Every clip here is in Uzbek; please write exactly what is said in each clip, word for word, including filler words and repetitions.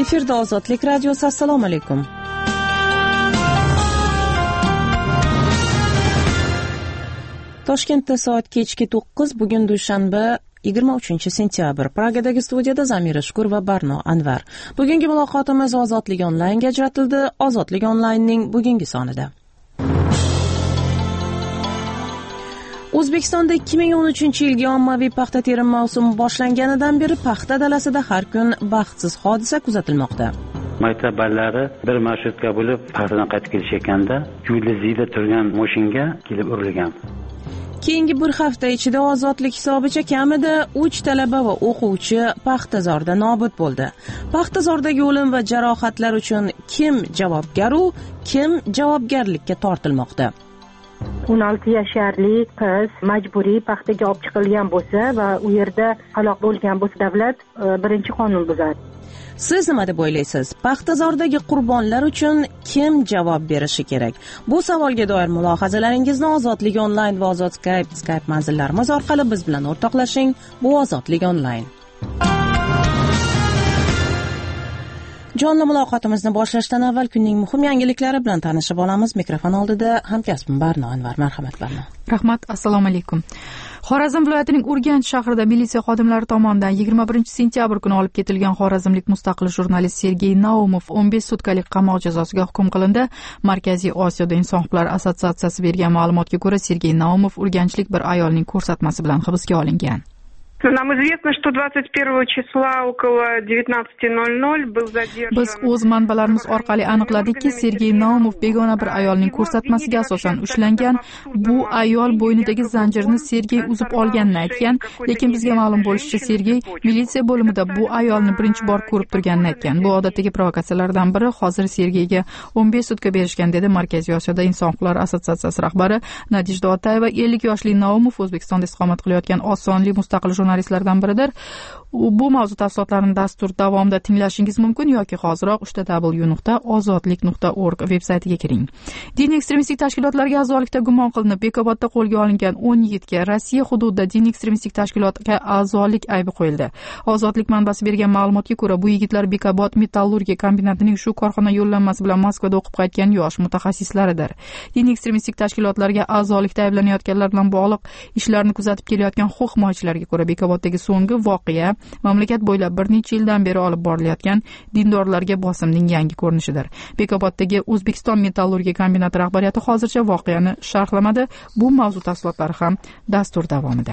Efirda Ozodlik radiosi. Assalomu alaykum. Toshkentda soat kechki to'qqiz, bugun dushanba yigirma uchinchi sentyabr. Pragadagi studiyada Zamira Shukur va Barno Anvar. Bugungi muloqotimiz Ozodlik onlaynga ajratildi. Ozodlik onlaynning bugungi sonida O'zbekistonda ikki ming o'n uchinchi yilgi ommaviy paxta terim mavsumi boshlanganidan beri paxta dalasida har kun baxtsiz hodisa kuzatilmoqda. Maktab ballari bir marshrutga bo'lib paxtadan qaytib kelishayotganda yulduzida turgan mashinaga kelib urilgan. Keyingi bir hafta ichida ozodlik hisobicha kamida uch talaba va o'quvchi paxtazorda nobud bo'ldi. Paxtazordagi o'lim va jarohatlar uchun kim javobgar u kim javobgarlikka tortilmoqda? o'n olti yasharli qiz majburiy paxtaga olib chiqilgan bo'lsa va u yerda halok bo'lgan bo'lsa, davlat birinchi qonun buzadi. Siz nima deb o'ylaysiz? Paxtazordagi qurbonlar uchun kim javob berishi kerak? Bu savolga doir mulohazalaringizni Ozodlik onlayn va Ozod Skype Skype manzillarimiz orqali biz bilan o'rtoqlashing. Bu Ozodlik onlayn. Jonli muloqotimizni boshlashdan avval kunning muhim yangiliklari bilan tanishib olamiz. Mikrofon oldida hamkasbim Barno Anvar. Marhamat Barno. Rahmat, assalomu alaykum. Xorazm viloyatining Urganch shahrida militsiya xodimlari tomonidan yigirma birinchi sentyabr kuni olib ketilgan xorazmlik mustaqil jurnalist Sergey Naumov o'n besh sutkalik qamoq jazosiga hukm qilindi. Markaziy Osiyoda inson huquqlari assotsiatsiyasi bergan ma'lumotga ko'ra, Sergey Naumov urganchlik bir ayolning ko'rsatmasi bilan hibsga olingan. Нам известно, что двадцать первого числа около девятнадцати ноль ноль был задержан. Biz o'z manbalarimiz orqali aniqladikki, Sergey Naumov begona bir ayolning ko'rsatmasiga asosan ushlangan. Bu ayol bo'ynidagi zanjirni Sergey uzib olganini aytgan, lekin bizga ma'lum bo'lishicha, Sergey militsiya bo'limida bu ayolni birinchi bor ko'rib turganini aytgan. Bu odatdagi provokatsiyalardan biri. Hozir Sergeyga o'n besh sutka berishgan, dedi Markaziy Osiyoda inson huquqlari assotsiatsiyasi rahbari Nadijda Otayeva. ellik yoshli Naumov O'zbekistonda istiqomat qilayotgan oz sonli mustaqil jurnalistlardan biridir. Bu mavzu tafsilotlarini dastur davomida tinglashingiz mumkin yoki hoziroq uch w nuqta ozodlik nuqta org veb-saytiga kiring. Diniy ekstremistik tashkilotlarga a'zolikda gumon qilinib Bekobodda qo'lga olingan o'n yigitga Rossiya hududida diniy ekstremistik tashkilotga a'zolik aybi qo'yildi. Ozodlik manbasi bergan ma'lumotga ko'ra, bu yigitlar Bekobod metallurgiya kombinatining shu korxona yo'llanmasi bilan Moskvada o'qib qaytgan yosh mutaxassislaridir. Diniy ekstremistik tashkilotlarga a'zolikda ayblanayotganlar bilan bog'liq ishlarni kuzatib kelayotgan huquq himoyachilarga ko'ra, Bekoboddagi so'nggi voqea mamlakat bo'ylab bir necha yildan beri olib borilayotgan dindorlarga bosimning yangi ko'rinishidir. Bekoboddagi O'zbekiston metallurgiya kombinati rahbariyati hozircha voqeani sharhlamadi. Bu mavzu tafsilotlari ham dastur davomida.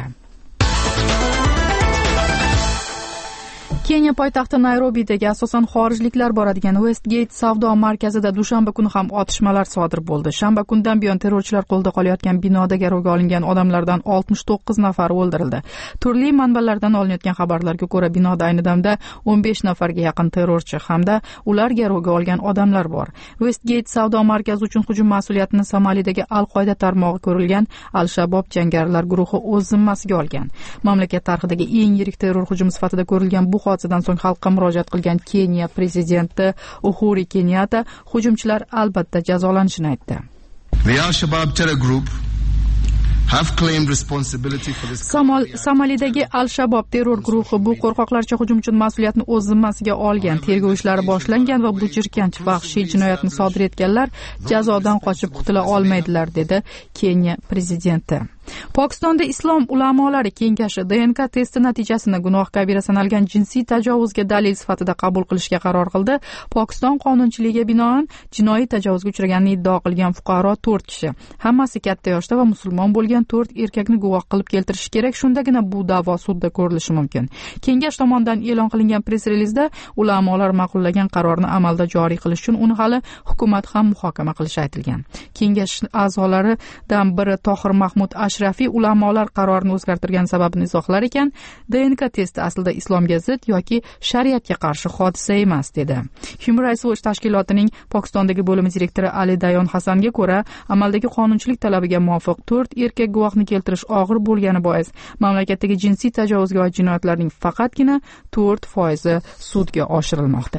Keniya poytaxti Nayrobidagi asosan xorijliklar boradigan Westgate savdo markazida dushanba kuni ham otishmalar sodir bo'ldi. Shanba kundan buyon terrorchilar qo'lida qolayotgan binoda garovga olingan odamlardan oltmish to'qqiz nafar o'ldirildi. Turli manbalardan olinayotgan xabarlarga ko'ra, binoda ayni damda o'n besh nafarga yaqin terrorchi hamda ular garovga olgan odamlar bor. Westgate savdo markazi uchun hujum mas'uliyatini Somalidagi Al-Qoida tarmog'i ko'rilgan Al-Shabob jangarilar guruhi o'z zimmasiga olgan. Mamlakat tarixidagi eng yirik terror hujumi sifatida ko'rilgan bu hodisadan so'ng xalqqa murojaat qilgan Keniya prezidenti Uhuru Kenyatta hujumchilar albatta jazolanishini aytdi. The Al-Shabaab terror group have claimed responsibility for this. Somalidagi Al-Shabob terror guruhi bu qo'rqoqlarcha hujum uchun mas'uliyatni o'z zimmasiga olgan. Tergov ishlari boshlangan va bu jirkanch vahshiy jinoyatni sodir etganlar jazodan qochib qutula olmaydilar, dedi Keniya prezidenti. Pokistonda Islom ulamolari kengashi D N K testi natijasini gunoh kabira sanalgan jinsiy tajovuzga dalil sifatida qabul qilishga qaror qildi. Pokiston qonunchiligiga binoan jinoiy tajovuzga uchraganini iddao qilgan fuqaro to'rt kishi, hammasi katta yoshda va musulmon bo'lgan to'rt erkakni guvoh qilib keltirishi kerak. Shundagina bu da'vo sudda ko'rilishi mumkin. Kengash tomonidan e'lon qilingan press-relizda ulamolar ma'qullagan qarorni amalda joriy qilish uchun uni hali hukumat ham muhokama qilishi aytilgan. Kengash a'zolaridan biri Tohir Mahmud Ashrafiy ulamolar qarorini o'zgartirgan sababini izohlar ekan, D N K testi aslida islomga zid yoki shariatga qarshi hodisa emas, dedi. Human Rights Watch tashkilotining Pokistondagi bo'limi direktori Ali Dayon Hasanga ko'ra, amaldagi qonunchilik talabiga muvofiq to'rt erkak guvohni keltirish og'ir bo'lgani bois mamlakatdagi jinsiy tajovuzga oid jinoyatlarning faqatgina to'rt foizi sudga oshirilmoqda.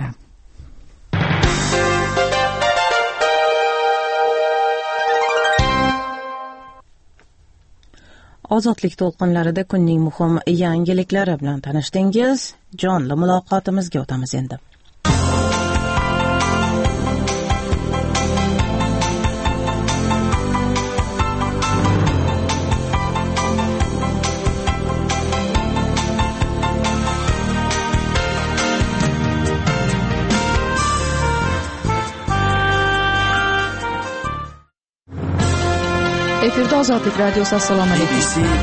Ozodlik to'lqinlarida kunning muhim yangiliklari bilan tanishdingiz. Jonli muloqotimizga o'tamiz endi. efirda Ozodlik radiosi. Assalomu alaykum.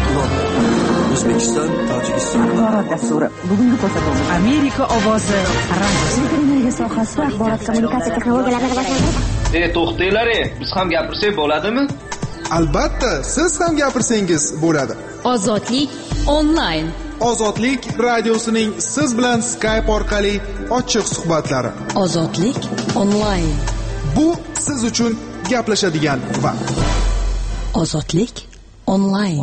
O'zbekiston, Tojikiston axborot dasturi. Bugungi ko'rsatuv Amerika ovozi radiosi. Energiya sohasida axborot kommunikatsiya texnologiyalarini rivojlantirish. E, to'xtanglar, biz ham gapirsak bo'ladimi? Albatta, siz ham gapirsangiz bo'ladi. Ozodlik onlayn. Ozodlik radiosining siz bilan Skype orqali ochiq suhbatlari. Ozodlik onlayn. Bu siz uchun gaplashadigan vaqt. Ozodlik onlayn.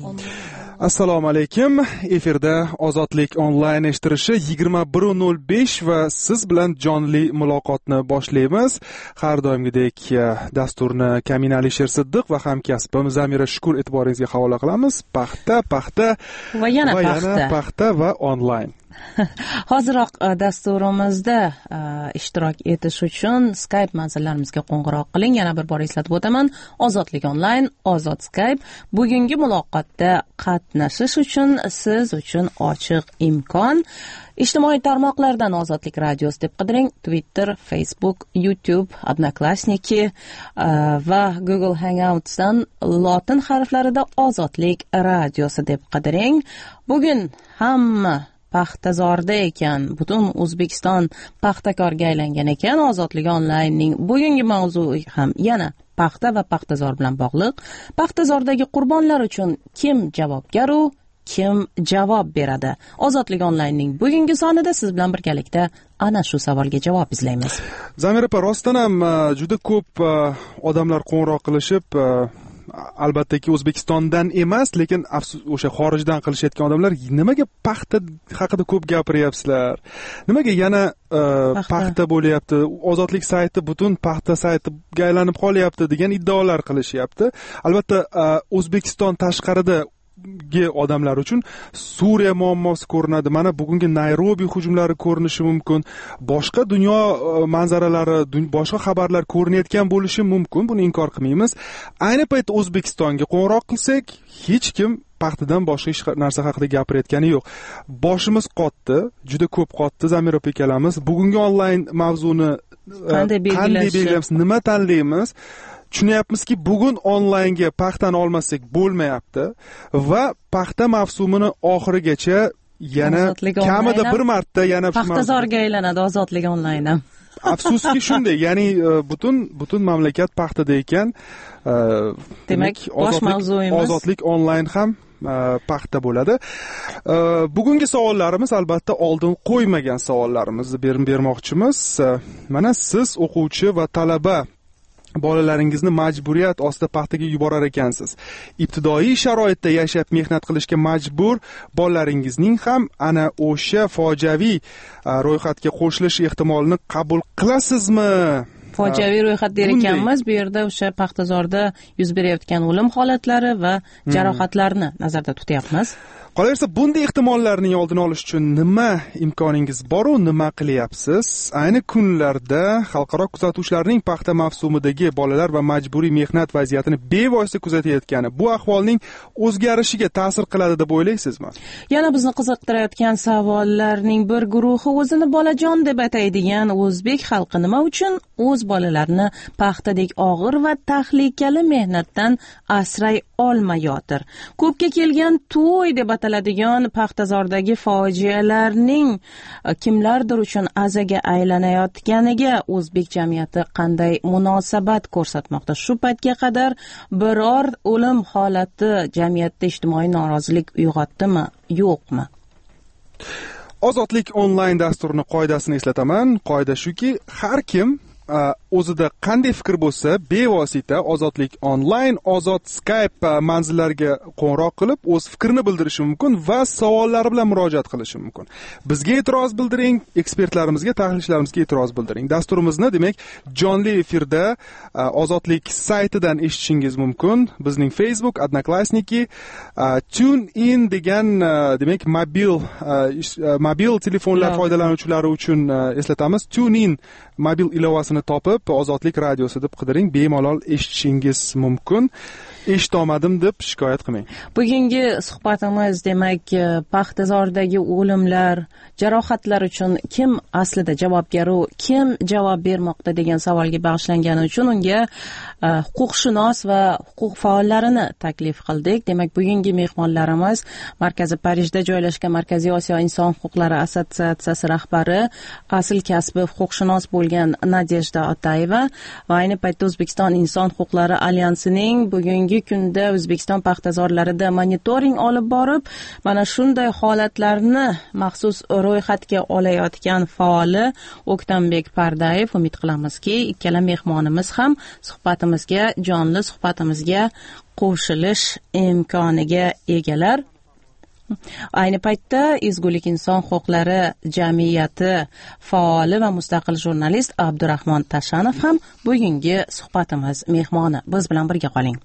Assalomu alaykum. Efirda Ozodlik onlayn eshittirishi yigirma bir nol besh va siz bilan jonli muloqotni boshlaymiz. Har doimgidek dasturni Kamin Alisher Siddiq va hamkasbim Zamira Shukur e'tiboringizga havola qilamiz. Paxta, paxta va yana va paxta. Yana paxta va onlayn. Hoziroq dasturimizda ishtirok etish uchun Skype manzillarimizga qo'ng'iroq qiling. Yana bir bor eslatib o'taman. Ozodlik onlayn, Ozod Skype. Bugungi muloqotda qatnashish uchun siz uchun ochiq imkon. Ijtimoiy tarmoqlardan Ozodlik radiosi deb qidiring. Twitter, Facebook, YouTube, Odnoklassniki va Google Hangouts'dan lotin harflarida Ozodlik radiosi deb qidiring. Bugun hamma paxtazorda ekan, butun O'zbekiston paxtakorga aylangan ekan. Ozodlik onlaynning bugungi mavzui ham yana paxta va paxtazor bilan bog'liq. Paxtazordagi qurbonlar uchun kim javobgar u, kim javob beradi? Ozodlik onlaynning bugungi sonida siz bilan birgalikda ana shu savolga javob izlaymiz. Zamira opa, rostdan ham juda ko'p odamlar qo'ng'iroq qilishib, albattaki O'zbekistondan emas, lekin afsus o'sha xorijdan qilishayotgan odamlar nimaga paxta haqida ko'p gapiryapsizlar? Nimaga yana uh, paxta bo'lyapti? Ozodlik sayti butun paxta saytiga aylanib qolyapti degan iddaolar qilishyapti. Albatta uh, O'zbekiston tashqarida odamlar uchun Suriya muammosi ko'rinadi. Mana bugungi Nayrobi hujumlari ko'rinishi mumkin. Boshqa dunyo manzaralari, boshqa xabarlar ko'rinayotgan bo'lishi mumkin. Buni inkor qilmaymiz. Ayni paytda O'zbekistonga qo'ng'iroq qilsak, hech kim paxtadan boshqa hech narsa haqida gapirayotgani yo'q. Boshimiz qotdi, juda ko'p qotdi. Zamira opa ikkalamiz bugungi onlayn mavzuni qanday belgilaymiz, nima tanlaymiz? Tushunyapmizki, bugun onlaynga paxtani olmasak bo'lmayapti va paxta mavsumini oxirigacha yana kamida bir marta yana paxtazorga aylanadi Ozodlik onlayn ham. Afsuski shunday, ya'ni butun butun mamlakat paxtada ekan. Demak, bosh mavzuyimiz Ozodlik onlayn ham paxta bo'ladi. Bugungi savollarimiz albatta oldin qo'ymagan savollarimizni bermoqchimiz. Mana siz o'quvchi va talaba bolalaringizni majburiyat ostida paxtaga yuborar ekansiz. Ibtidoiy sharoitda yashab mehnat qilishga majbur bolalaringizning ham ana o'sha fojiaviy ro'yxatga qo'shilish ehtimolini qabul qilasizmi? Fojiaviy ro'yxat der ekanmiz. Bu yerda o'sha paxtazorda yuz berayotgan o'lim holatlari va jarohatlarni nazarda tutyapmiz. Qolaversa, bunday ehtimollarning oldini olish uchun nima imkoningiz bor-u, nima qilyapsiz? Ayni kunlarda xalqaro kuzatuvchilarning paxta mavsumidagi bolalar va majburiy mehnat vaziyatini bevosita kuzatayotgani bu ahvolning o'zgarishiga ta'sir qiladi deb o'ylaysizmi? Yana bizni qiziqtirayotgan savollarning bir guruhi o'zini bolajon deb ataydigan o'zbek xalqi nima uchun o'z bolalarini paxtadek og'ir va tahlikali mehnatdan asray olmayotir? Ko'pga kelgan to'y deb ataladigan paxtazordagi fojialarning kimlardir uchun azaga aylanayotganiga o'zbek jamiyati qanday munosabat ko'rsatmoqda? Shu paytga qadar biror o'lim holati jamiyatda ijtimoiy norozilik uyg'otdimi, yo'qmi? Ozodlik onlayn dasturining qoidasini eslataman. Qoida shuki, har kim o'zida qanday fikr bo'lsa, bevosita Ozodlik onlayn, Ozod Skype manzillariga qo'ng'iroq qilib o'z fikrini bildirishi mumkin va savollari bilan murojaat qilishi mumkin. Bizga e'tiroz bildiring, ekspertlarimizga, tahlilchilarimizga e'tiroz bildiring. Dasturimizni demak jonli efirda Ozodlik saytidan eshitishingiz mumkin. Bizning Facebook, Odnoklassniki, TuneIn degan demak mobil mobil telefonlar foydalanuvchilari uchun eslatamiz. TuneIn mobil ilovasini topib Ozodlik radiosi deb qidiring, bemalol eshitishingiz mumkin. eshitolmadim deb shikoyat qilmang. Bugungi suhbatimiz demak paxtazordagi o'limlar, jarohatlar uchun kim aslida javobgar, kim javob bermoqda degan savolga bag'ishlangani uchun unga huquqshunos va huquq faollarini taklif qildik. Demak, bugungi mehmonlarimiz Markaziy Parijda joylashgan Markaziy Osiyo inson huquqlari assotsiatsiyasi rahbari, asl kasbi huquqshunos bo'lgan Nadejda Otayeva va ayni paytda O'zbekiston inson huquqlari alyansining bugungi kunda O'zbekiston paxtazorlarida monitoring olib borib, mana shunday holatlarni maxsus ro'yxatga olayotgan faoli O'ktanbek Pardayev. Umid qilamizki, ikkala mehmonimiz ham suhbatimizga, jonli suhbatimizga qo'shilish imkoniga egalar. Ayni paytda Ezgulik inson huquqlari jamiyati faoli va mustaqil jurnalist Abdurahmon Tashanov ham bugungi suhbatimiz mehmoni. Biz bilan birga qoling.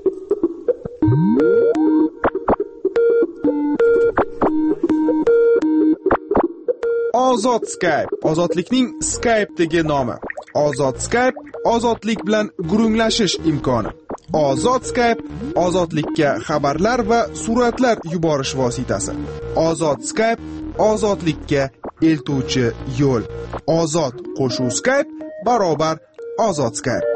Ozod Skype, ozodlikning Skype'dagi nomi. Ozod Skype, ozodlik bilan gurunglashish imkoni. Ozod Skype, ozodlikka xabarlar va suratlar yuborish vositasi. Ozod Skype, ozodlikka eltuvchi yo'l. Ozod qo'shuv Skype barobar ozod Skype.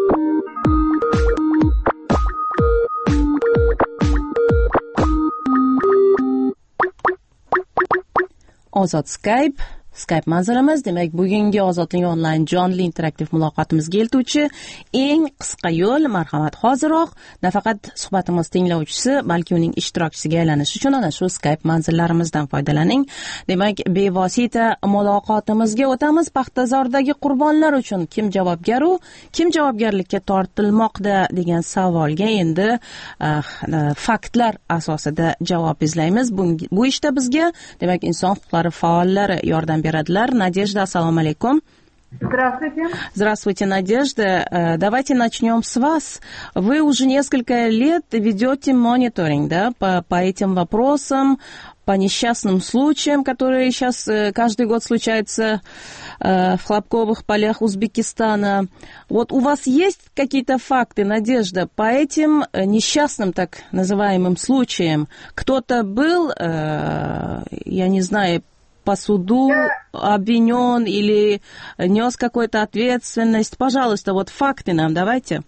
Ozod Skype, Skype manzilamiz. Demak, bugungi Ozodlik onlayn jonli interaktiv muloqotimizga eltuvchi eng qisqa yo'l. Marhamat, hoziroq nafaqat suhbatimiz tinglovchisi, balki uning ishtirokchisiga aylanish uchun ana shu Skype manzillarimizdan foydalaning. Demak, bevosita muloqotimizga o'tamiz. Paxtazordagi qurbonlar uchun kim javobgar, kim javobgarlikka tortilmoqda degan savolga endi uh, faktlar asosida javob izlaymiz. Bu, bu ishda bizga, demak, inson huquqlari faollari yordam берадилар. Надежда, ассаламу алейкум. Здравствуйте. Здравствуйте, Надежда. Давайте начнем с вас. Вы уже несколько лет ведете мониторинг, да, по, по этим вопросам, по несчастным случаям, которые сейчас каждый год случаются в хлопковых полях Узбекистана. Вот у вас есть какие-то факты, Надежда, по этим несчастным, так называемым случаям? Кто-то был, я не знаю, по суду обвинен или нес какую-то ответственность? Пожалуйста, вот факты нам давайте.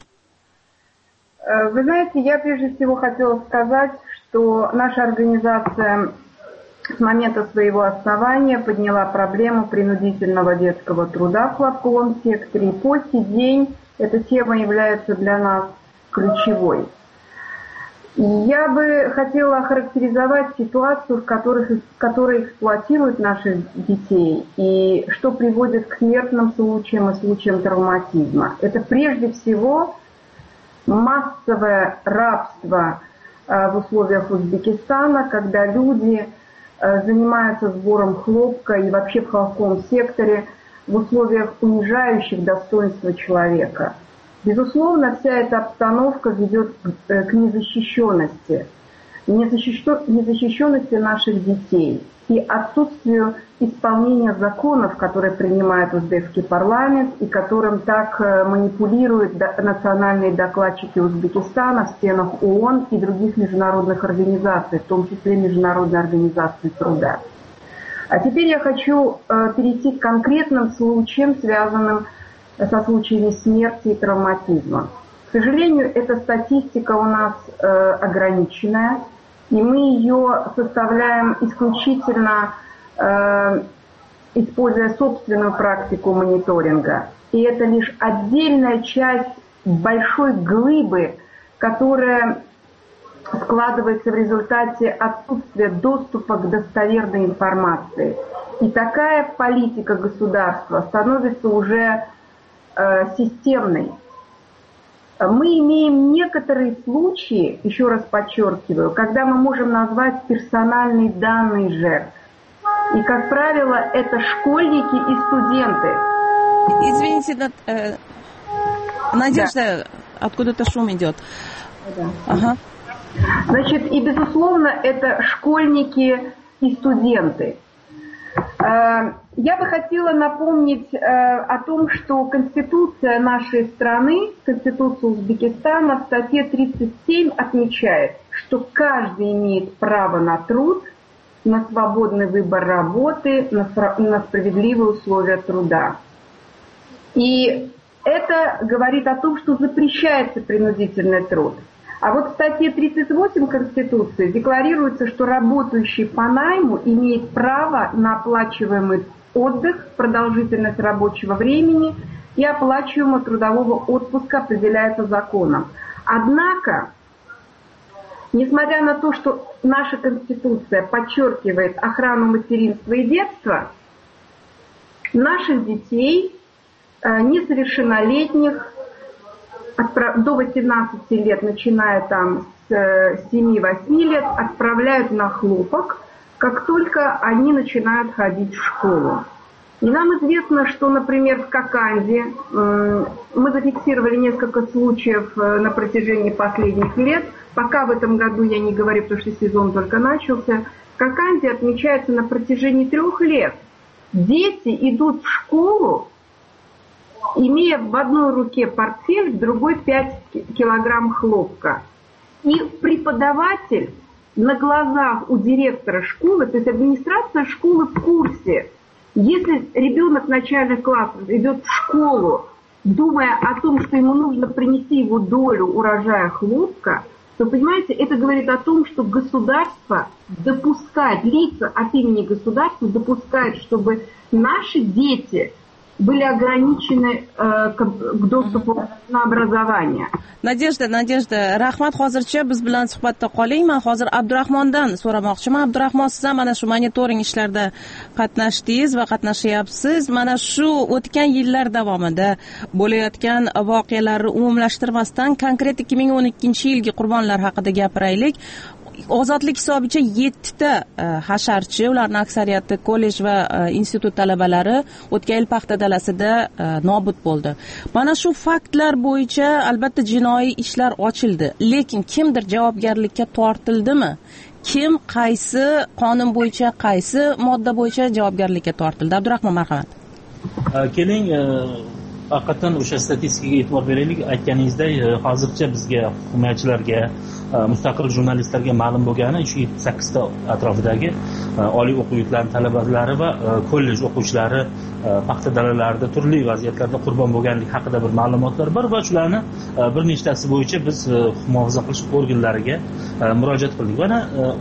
Вы знаете, я прежде всего хотела сказать, что наша организация с момента своего основания подняла проблему принудительного детского труда в хлопковом секторе. И по сей день эта тема является для нас ключевой. Я бы хотела охарактеризовать ситуацию, в которых, в которой эксплуатируют наших детей и что приводит к смертным случаям и случаям травматизма. Это прежде всего массовое рабство в условиях Узбекистана, когда люди занимаются сбором хлопка и вообще в хлопковом секторе в условиях унижающих достоинства человека. Безусловно, вся эта обстановка ведет к незащищенности, незащищенности наших детей и отсутствию исполнения законов, которые принимает узбекский парламент и которым так манипулируют национальные докладчики Узбекистана в стенах ООН и других международных организаций, в том числе Международной организации труда. А теперь я хочу перейти к конкретным случаям, связанным со случаями смерти и травматизма. К сожалению, эта статистика у нас э, ограниченная, и мы ее составляем исключительно э, используя собственную практику мониторинга. И это лишь отдельная часть большой глыбы, которая складывается в результате отсутствия доступа к достоверной информации. И такая политика государства становится уже системной. Мы имеем некоторые случаи, еще раз подчеркиваю, когда мы можем назвать персональные данные жертв. И, как правило, это школьники и студенты. Извините, э, Надежда, да. Откуда-то шум идет. Да. Ага. Значит, и, безусловно, это школьники и студенты. Я бы хотела напомнить э, о том, что Конституция нашей страны, Конституция Узбекистана в статье тридцать семь отмечает, что каждый имеет право на труд, на свободный выбор работы, на, на справедливые условия труда. И это говорит о том, что запрещается принудительный труд. А вот в статье тридцать восемь Конституции декларируется, что работающий по найму имеет право на оплачиваемый отдых, продолжительность рабочего времени и оплачиваемого трудового отпуска определяется законом. Однако, несмотря на то, что наша Конституция подчеркивает охрану материнства и детства, наших детей, несовершеннолетних, до восемнадцати лет, начиная там с семи-восьми лет, отправляют на хлопок, как только они начинают ходить в школу. И нам известно, что, например, в Коканде мы зафиксировали несколько случаев на протяжении последних лет. Пока в этом году я не говорю, потому что сезон только начался. В Коканде отмечается на протяжении трех лет. Дети идут в школу, имея в одной руке портфель, в другой пять килограмм хлопка. И преподаватель на глазах у директора школы, то есть администрация школы в курсе, если ребенок начальных классов идет в школу, думая о том, что ему нужно принести его долю урожая хлопка, то, понимаете, это говорит о том, что государство допускает, лица от имени государства допускают, чтобы наши дети были ограничены э, к, к доступу на образование. Nadejda, Nadejda, rahmat. Hozircha biz bilan suhbatda qoling. Men hozir Abdurahmondan so'ramoqchiman. Abdurahmon, siz ham mana shu monitoring ishlarida qatnashdingiz va qatnashyapsiz. Mana shu o'tgan yillar davomida bo'layotgan voqealarni umumlashtirmasdan konkret ikki ming o'n ikkinchi yilgi qurbonlar haqida gapiraylik. Ozodlik hisobicha yettita hasharchi, ularning aksariyati kollej va institut talabalari o'tgan yil paxta dalasida nobud bo'ldi. Mana shu faktlar bo'yicha albatta jinoiy ishlar ochildi, lekin kimdir javobgarlikka tortildimi? Kim qaysi qonun bo'yicha, qaysi modda bo'yicha javobgarlikka tortildi? Abdurahmon, marhamat. Keling, haqiqatan o'sha statistikaga e'tibor beraylik. Aytganingizdek, hozircha bizga himoyachilarga, mustaqil jurnalistlarga ma'lum bo'lgani shu yetti sakkizta atrofidagi oliy o'quv yurtlarining talabalari va kollej o'quvchilari paxta dalalarida turli vaziyatlarda qurbon bo'lganligi haqida bir ma'lumotlar bor va shularni bir nechtasi bo'yicha biz muhofaza qilish organlariga murojaat qildik. Mana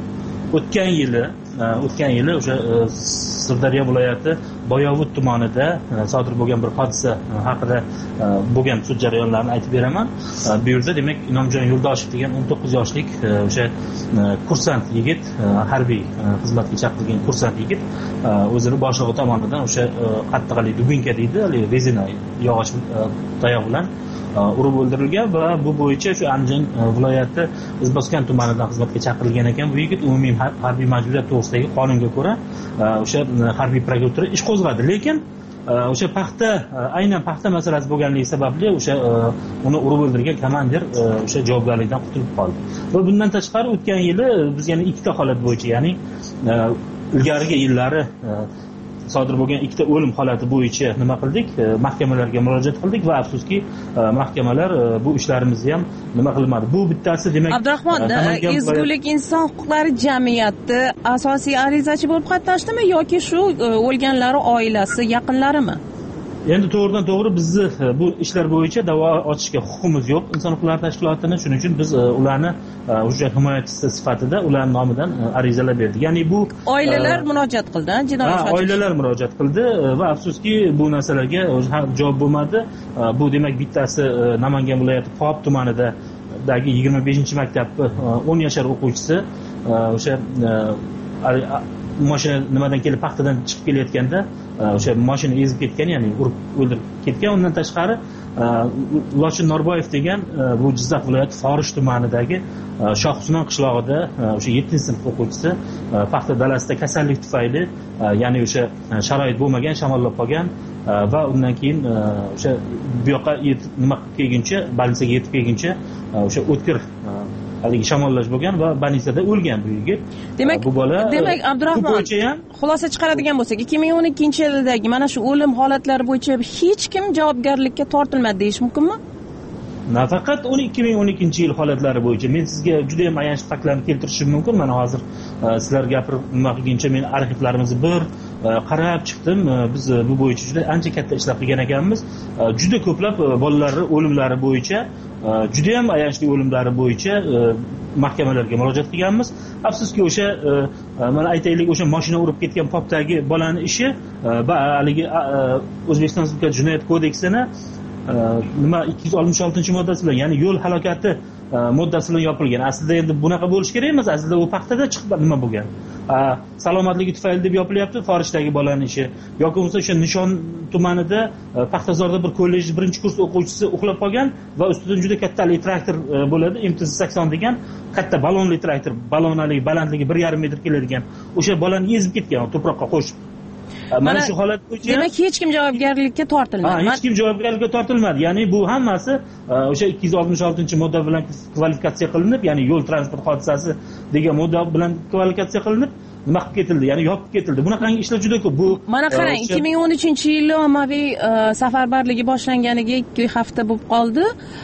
o'tgan yili o'tgan yili o'sha Sirdaryo viloyati Boyovut tumanida sodir bo'lgan bir hodisa haqida bo'lgan sud jarayonlarini aytib beraman. Bu yerda demak Inomjon Yo'ldoshev degan o'n to'qqiz yoshlik o'sha kursant yigit, harbiy xizmatga chaqirilgan kursant yigit o'zini boshlig'i tomonidan o'sha qattiqali dubinka deydi, rezina yog'och tayoq bilan urib o'ldirilgan va bu bo'yicha shu Andijon viloyati Izboskan tumanidan xizmatga chaqirilgan ekan. Bu yigit umumiy harbiy majburiyat to'g'risidagi qonunga ko'ra o'sha harbiy prokuratura ish qo'zg'adi, lekin o'sha paxta, aynan paxta masalasi bo'lganligi sababli o'sha uni urib o'ldirgan komandir o'sha javobgarlikdan qutulib qoldi. Va bundan tashqari o'tgan yili biz yana ikkita holat bo'yicha, ya'ni ilgarigi yillari sodir bo'lgan ikkita o'lim holati bo'yicha nima qildik? Mahkamalarga murojaat qildik va afsuski mahkamalar bu ishlarimizni ham nima qilmadi. Bu bittasi demak Abdurahmon, ezgulik inson huquqlari jamiyati asosiy arizachi bo'lib qatnashdimi yoki shu o'lganlar oilasi, yaqinlarimi? Endi to'g'ridan to'g'ri bizni bu ishlar bo'yicha da'vo ochishga huquqimiz yo'q inson huquqlari tashkilotini. Shuning uchun biz ularni o'sha himoyachisi sifatida ularning nomidan arizalar berdik. Ya'ni bu oilalar murojaat qildi, jinoyat ishi. Oilalar murojaat qildi va afsuski bu narsalarga javob bo'lmadi. Bu demak bittasi Namangan viloyati Qo'b tumanidagi yigirma beshinchi maktabni o'n yashar o'quvchisi o'sha mashina nimadan kelib paxtadan chiqib kelayotganda o'sha mashina ezib ketgan, ya'ni urib o'ldirib ketgan. Undan tashqari Lochin Norboyev degan bu Jizzax viloyati Forish tumanidagi Shohusmon qishlog'ida o'sha yettinchi sinf o'quvchisi paxta dalasida kasallik tufayli, ya'ni o'sha sharoit bo'lmagan, shamollab qolgan va undan keyin o'sha bu yoqqa nima kelguncha, больницаga yetib kelguncha o'sha o'tkir haligi shamollash bo'lgan va Banisada o'lgan bu yigit. Demak, bu bola demak Abdurahmon bo'yicha ham xulosa chiqaradigan bo'lsak, ikki ming o'n ikkinchi yildagi mana shu o'lim holatlari bo'yicha hech kim javobgarlikka tortilmadi deyish mumkinmi? Nafaqat ikki ming o'n ikkinchi yil holatlari bo'yicha men sizga juda ham ayanchli faktlarni keltirishim mumkin. Mana hozir sizlar gapirib nima qilguncha men arxivlarimizni bir qarab chiqdim. Biz bu bo'yicha juda ancha katta ishlar qilgan ekanmiz. Juda ko'plab bolalar o'limlari bo'yicha, juda ham ayanchli o'limlari bo'yicha mahkamalarga murojaat qilganmiz. Afsuski o'sha mana aytaylik o'sha mashina urib ketgan popdagi bolani ishi haligi O'zbekiston Respublikasi Jinoyat kodeksini nima ikki yuz oltmish oltinchi moddasi bilan, ya'ni yo'l halokati moddasi bilan yopilgan. Aslida endi bunaqa bo'lish kerak emas. Aslida u paxtada chiqib nima bo'lgan? Salomatligi tufayli deb yopilyapti Forishdagi bolaning ishi. Yoki bo'lmasa o'sha Nishon tumanida Paxtazorda bir kollej birinchi kurs o'quvchisi uxlab qolgan va ustidan juda katta traktor bo'ladi, M T Z sakson degan katta balonli traktor, balonali balandligi bir yarim metr keladigan. O'sha bolani ezib ketgan to'proqqa qo'shib. Mana shu holat bo'yicha demak hech kim javobgarlikka tortilmadi. Hech kim javobgarlikka tortilmadi. Ya'ni bu hammasi o'sha ikki yuz oltmish oltinchi modda bilan kvalifikatsiya qilinib, ya'ni yo'l transport hodisasi degan modda bilan kvalifikatsiya qilinib, nima qilib ketildi? Ya'ni yopib ketildi. Bunaqangi ishlar juda ko'p. Bu mana qarang, ikki ming o'n uchinchi yil ommaviy safarbarligi boshlanganiga ikki hafta bo'lib qoldi.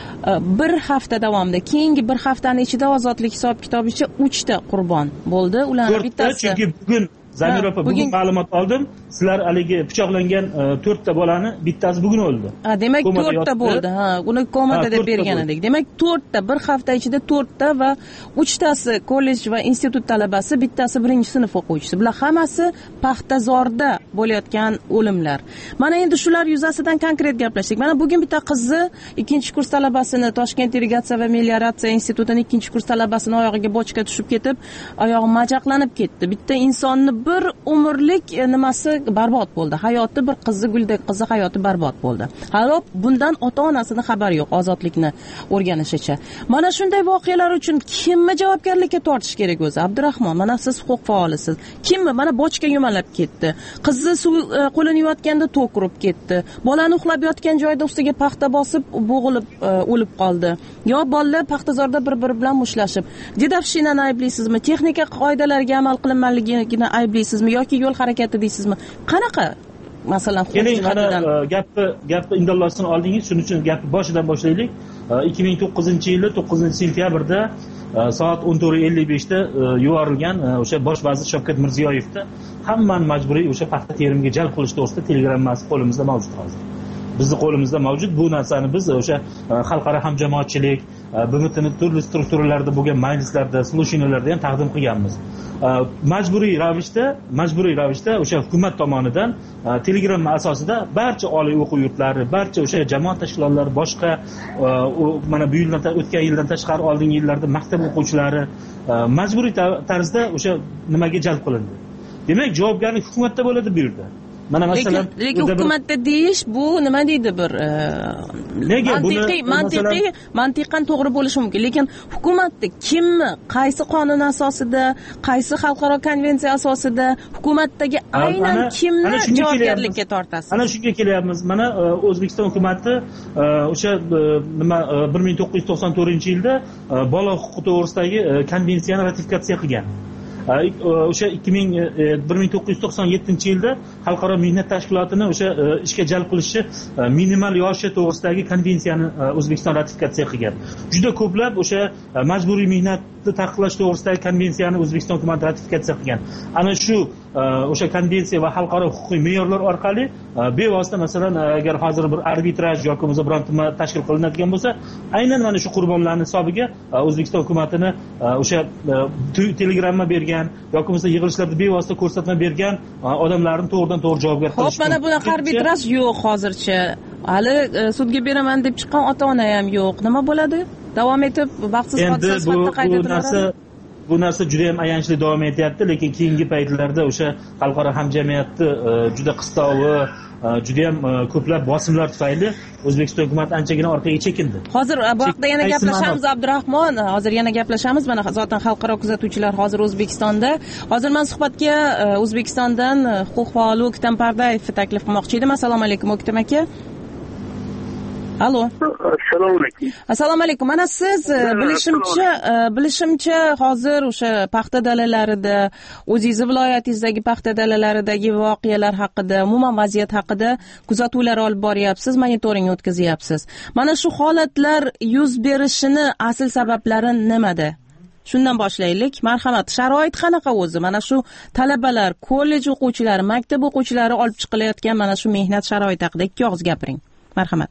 Bir hafta davomida, keyingi bir haftaning ichida ozodlik hisob-kitobicha uchta qurbon bo'ldi. Ularning bittasi chunki bugun Zamir opa, bugun ma'lumot oldim. Sizlar haligi pichoqlangan to'rtta bolani bittasi bugun o'ldi. Ha, demak to'rtta bo'ldi. Ha, uni komada deb bergan edik. Demak to'rtta bir hafta ichida to'rtta va uchtasi kollej va institut talabasi, bittasi birinchi sinf o'quvchisi. Bular hammasi Paxtazorda bo'layotgan o'limlar. Mana endi shular yuzasidan konkret gaplashdik. Mana bugun bitta qizni ikkinchi kurs talabasini Toshkent irrigatsiya va melioratsiya institutining ikkinchi kurs talabasini oyog'iga bochka tushib ketib, oyog'i majaqlanib ketdi. Bitta insonni bir umrlik nimasi barbod bo'ldi. Hayoti bir qizi guldek qizi hayoti barbod bo'ldi. Hali bundan ota-onasini xabari yo'q ozodlikni o'rganishicha. Mana shunday voqealar uchun kimni javobgarlikka tortish kerak o'zi? Abdurahmon, mana siz huquq faolisiz. Kimni? Mana bochka yumalab ketdi. Qizi suv qo'lini yuvayotganda tok urib ketdi. Bolani uxlab yotgan joyda ustiga paxta bosib bo'g'ilib o'lib qoldi. Yo bolalar Paxtazorda bir-biri bilan mushlashib. Dedavshinani ayblaysizmi? Texnika qoidalariga amal qilinmaligini ayblaysizmi yoki yo'l harakati deysizmi? Qanaqa masalan keling mana gapni gapni indallashni oldingiz, shuning uchun gapni boshidan boshlaylik. ikki ming to'qqizinchi yili to'qqizinchi sentyabrda soat o'n to'rt ellik beshda yuborilgan o'sha bosh vazir Shavkat Mirziyoyevni hammani majburiy o'sha paxta terimiga jalb qilish to'g'risida telegrammasi qo'limizda mavjud hozir. Bizni qo'limizda mavjud. Bu narsani biz o'sha xalqaro hamjamoatchilik, B M Tning turli strukturalarida bo'lgan majlislarda, slушанияларда ham taqdim qilganmiz. Majburiy ravishda, majburiy ravishda o'sha hukumat tomonidan telegramma asosida barcha oliy o'quv yurtlari, barcha o'sha jamoat tashkilotlari, boshqa mana bu yildan o'tgan yildan tashqari oldingi yillarda maktab o'quvchilari majburiy tarzda o'sha nimaga jalb qilindi. Demak, javobgarlik hukumatda bo'ladi bu yerda. Mana masalan, lekin hukumatda deyish bu nima deydi bir nega mantiqiy mantiqiy mantiqan to'g'ri bo'lishi mumkin, lekin hukumatda kimni, qaysi qonun asosida, qaysi xalqaro konvensiya asosida hukumatdagi aynan kimni javobgarlikka tortasiz? Ana shunga kelyapmiz. Mana O'zbekiston hukumatı o'sha nima bir ming to'qqiz yuz to'qson to'rtinchi yilda bola huquqi to'g'risidagi konvensiyani ratifikatsiya qilgan. O'sha ikki ming bir ming to'qqiz yuz to'qson yettinchi yilda xalqaro mehnat tashkilotini o'sha ishga jalb qilishi minimal yoshi to'g'risidagi konvensiyani O'zbekiston ratifikatsiya qilgan. Juda ko'plab o'sha majburiy mehnatni taqiqlash to'g'risidagi konvensiyani O'zbekiston hukumati ratifikatsiya qilgan. Ana shu o'sha konvensiya va xalqaro huquqiy me'yorlar orqali bevosita masalan agar hozir bir arbitraj yoki bo'lmasa biron nima tashkil qilinadigan bo'lsa, aynan mana shu qurbonlarning hisobiga O'zbekiston hukumatini o'sha telegramma bergan yoki bo'lmasa yig'ilishlarda bevosita ko'rsatma bergan odamlarni to'g'ridan to'g'ri javobgar qilish. Xo'p, mana bunaqa arbitraj yo'q hozircha. Hali sudga beraman deb chiqqan ota-ona ham yo'q. Nima bo'ladi? Davom etib baxtsiz hodisa sifatida qayd etiladi. Bu narsa juda ham ayanchli davom etyapti, lekin keyingi paytlarda o'sha xalqaro hamjamiyatni juda qistovi, juda ham ko'plab bosimlar tufayli O'zbekiston hukumati anchagina orqaga chekindi. Hozir bu haqda yana gaplashamiz Abdurahmon. Hozir yana gaplashamiz. Mana zotan xalqaro kuzatuvchilar hozir O'zbekistonda. Hozir men suhbatga O'zbekistondan huquq faoli O'ktam Pardayev taklif qilmoqchi edim. Assalomu alaykum O'ktam aka. Alo. Assalomu alaykum. Assalomu alaykum. Mana siz bilishimcha, bilishimcha hozir o'sha paxta dalalarida, o'zingiz viloyatingizdagi paxta dalalaridagi voqealar haqida, umuman vaziyat haqida kuzatuvlar olib boryapsiz, monitoring o'tkazyapsiz. Mana shu holatlar yuz berishini asl sabablari nimada? Shundan boshlaylik. Marhamat, sharoit qanaqa o'zi? Mana shu talabalar, kollej o'quvchilari, maktab o'quvchilari olib chiqilayotgan mana shu mehnat sharoiti haqida ikki og'iz gapiring. Marhamat.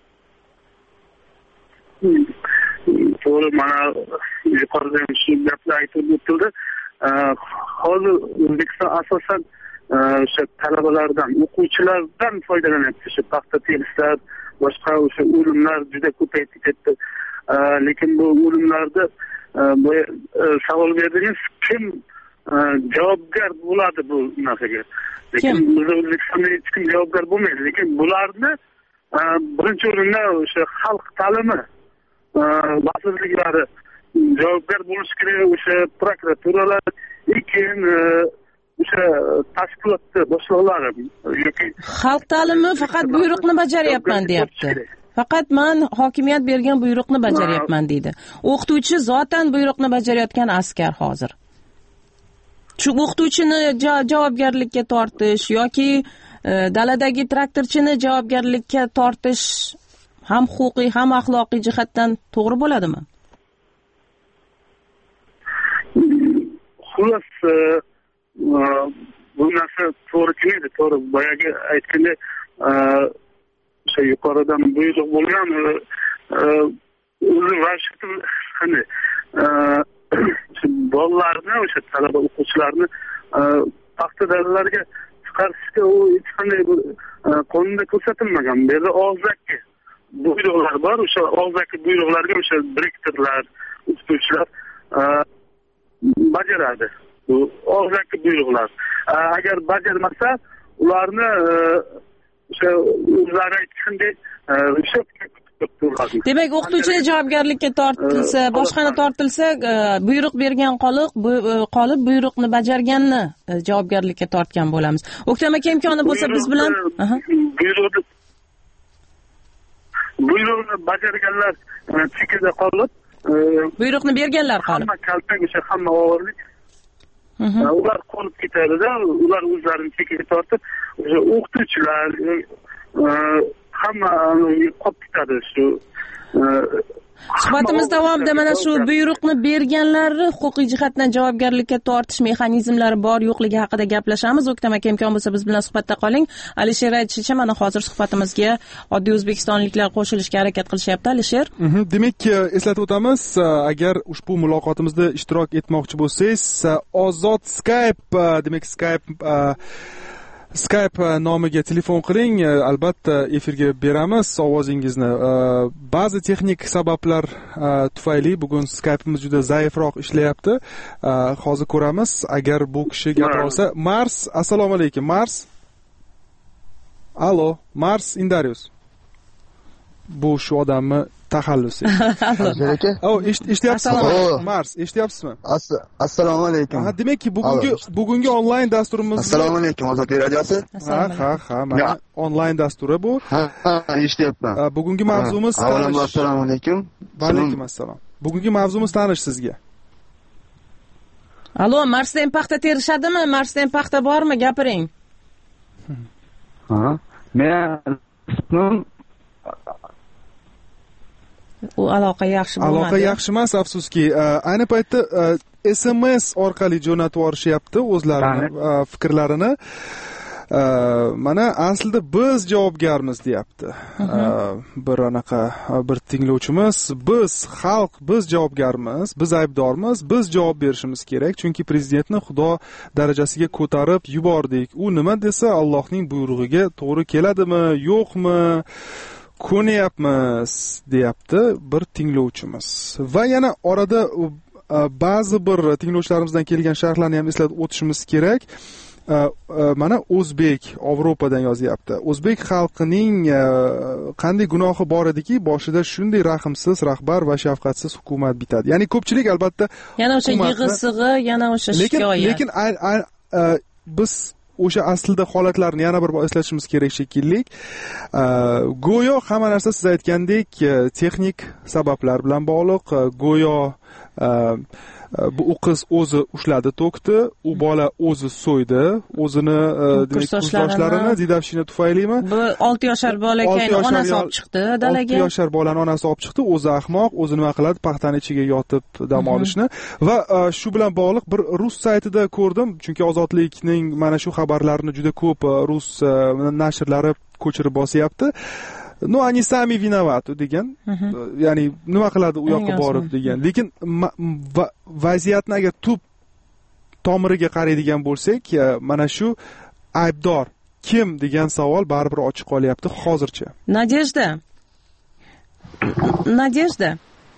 To'g'ri, mana yuqorida ham shu gapni aytib o'tildi. Hozir O'zbekiston asosan o'sha talabalardan, o'quvchilardan foydalanyapti. Shu paxta terishlar, boshqa o'sha o'limlar juda ko'payib ketdi. Lekin bu o'limlarda bu savol berdingiz, kim javobgar bo'ladi bu narsaga? Lekin biz O'zbekistonda hech kim javobgar bo'lmaydi. Lekin bularni birinchi o'rinda o'sha xalq ta'limi vazirliklari javobgar bo'lishi kerak, o'sha prokuraturalar, lekin o'sha tashkilotni boshliqlari yoki xalq ta'limi faqat buyruqni bajaryapman deyapti. Faqat men hokimiyat bergan buyruqni bajaryapman deydi. O'qituvchi zotan buyruqni bajarayotgan askar hozir. Shu o'qituvchini javobgarlikka tortish yoki daladagi traktorchini javobgarlikka tortish ham huquqiy, ham axloqiy jihatdan to'g'ri bo'ladimi? Xullas, bu narsa to'g'ri kelmaydi. To'g'ri, boyagi aytganda o'sha yuqoridan buyruq bo'lgan o'zi vashti qanday bolalarni, o'sha talaba o'quvchilarni paxta dalalarga chiqarishga u hech qanday qonunda ko'rsatilmagan. Bu yerda og'zaki buyruqlar bor. O'sha og'zaki buyruqlarga o'sha direktorlar, o'qituvchilar bajaradi. Bu og'zaki buyruqlar. Agar bajarmasa, ularni o'sha o'zlari aytgandek demak, o'qituvchini javobgarlikka tortilsa, boshqani tortilsa, buyruq bergan qolib, qolib buyruqni bajarganni javobgarlikka tortgan bo'lamiz. O'ktam aka, imkoni bo'lsa biz bilan buyruqni buyruqni bajarganlar chekida qolib, buyruqni berganlar qolib, hamma kaltak, o'sha hamma og'irlik ular qolib ketadi-da, ular o'zlarini chekiga tortib, o'sha o'qituvchilar hamma qolib ketadi. Shu suhbatimiz davomida mana shu buyruqni berganlarni huquqiy jihatdan javobgarlikka tortish mexanizmlari bor yo'qligi haqida gaplashamiz. O'ktam aka, imkon bo'lsa biz bilan suhbatda qoling. Alisher aytishicha, mana hozir suhbatimizga oddiy o'zbekistonliklar qo'shilishga harakat qilishyapti. Alisher, demak, eslatib o'tamiz, agar ushbu muloqotimizda ishtirok etmoqchi bo'lsangiz, Ozod Skype, demak Skype Skype nomiga telefon qiling, albatta efirga beramiz ovozingizni. Ba'zi texnik sabablar tufayli bugun Skype'imiz juda zaifroq ishlayapti. Hozir ko'ramiz, agar bu kishi gapira olsa. Mars, assalomu alaykum. Mars. Allo, Mars Indarius. Bu shu odamni taxallusi. aka. O, eshityapsizmi? Mars, eshityapsizmi? Assalomu alaykum. Ha, demakki, bugungi bugungi onlayn dasturimiz. Assalomu alaykum, Ozod radiosi. Ha, ha, ha, mana onlayn dasturi bu. Ha, eshityapman. Bugungi mavzumiz tanish. Assalomu alaykum. Va alaykum assalom. Bugungi mavzumiz tanish sizga. Allo, Marsdan paxta terishadimi? Marsdan paxta bormi? Gapiring. Ha, men u aloqa yaxshi bo'lmadi. Aloqa yaxshi emas, afsuski. Ayni paytda S M S orqali jo'natib yuborishyapti o'zlarini fikrlarini. Mana aslida biz javobgarmiz deyapti. Bir anaqa bir tinglovchimiz, biz xalq, biz javobgarmiz, biz aybdormiz, biz javob berishimiz kerak, chunki prezidentni xudo darajasiga ko'tarib yubordik. U nima desa Allohning buyrug'iga to'g'ri keladimi, yo'qmi? Ko'nyapmiz deyapti bir tinglovchimiz. Va yana orada ba'zi bir tinglovchilarimizdan kelgan sharhlarni ham eslatib o'tishimiz kerak. Mana O'zbek Yevropadan yozyapti. O'zbek xalqining qanday gunohi bor ediki, boshida shunday rahmsiz rahbar va shafqatsiz hukumat bitadi. Ya'ni ko'pchilik albatta yana o'sha yig'i-sig'i, yana o'sha shikoyat. Lekin lekin biz o'sha aslida holatlarni yana bir bor eslatishimiz kerak shekilli. Go'yo hamma narsa siz aytgandek texnik sabablar bilan bog'liq, go'yo bu u qiz o'zi ushladi tokni, u bola o'zi so'ydi, o'zini kursdoshlarini didavshina tufaylimi? Bu olti yoshar bola keyin onasi olib chiqdi dalaga. olti yoshar bolani onasi olib chiqdi, o'zi ahmoq, o'zi nima qiladi, paxtani ichiga yotib dam olishni va shu bilan bog'liq bir rus saytida ko'rdim, chunki Ozodlikning mana shu xabarlarini juda ko'p rus nashrlari ko'chirib bosyapti. No, они сами виноваты degan. Ya'ni nima qiladi u yoqqa borib degan. Lekin vaziyatni agar tub tomiriga qaraydigan bo'lsak, mana shu aybdor kim degan savol baribir ochiq qolyapti hozircha. Nadejda. Nadejda.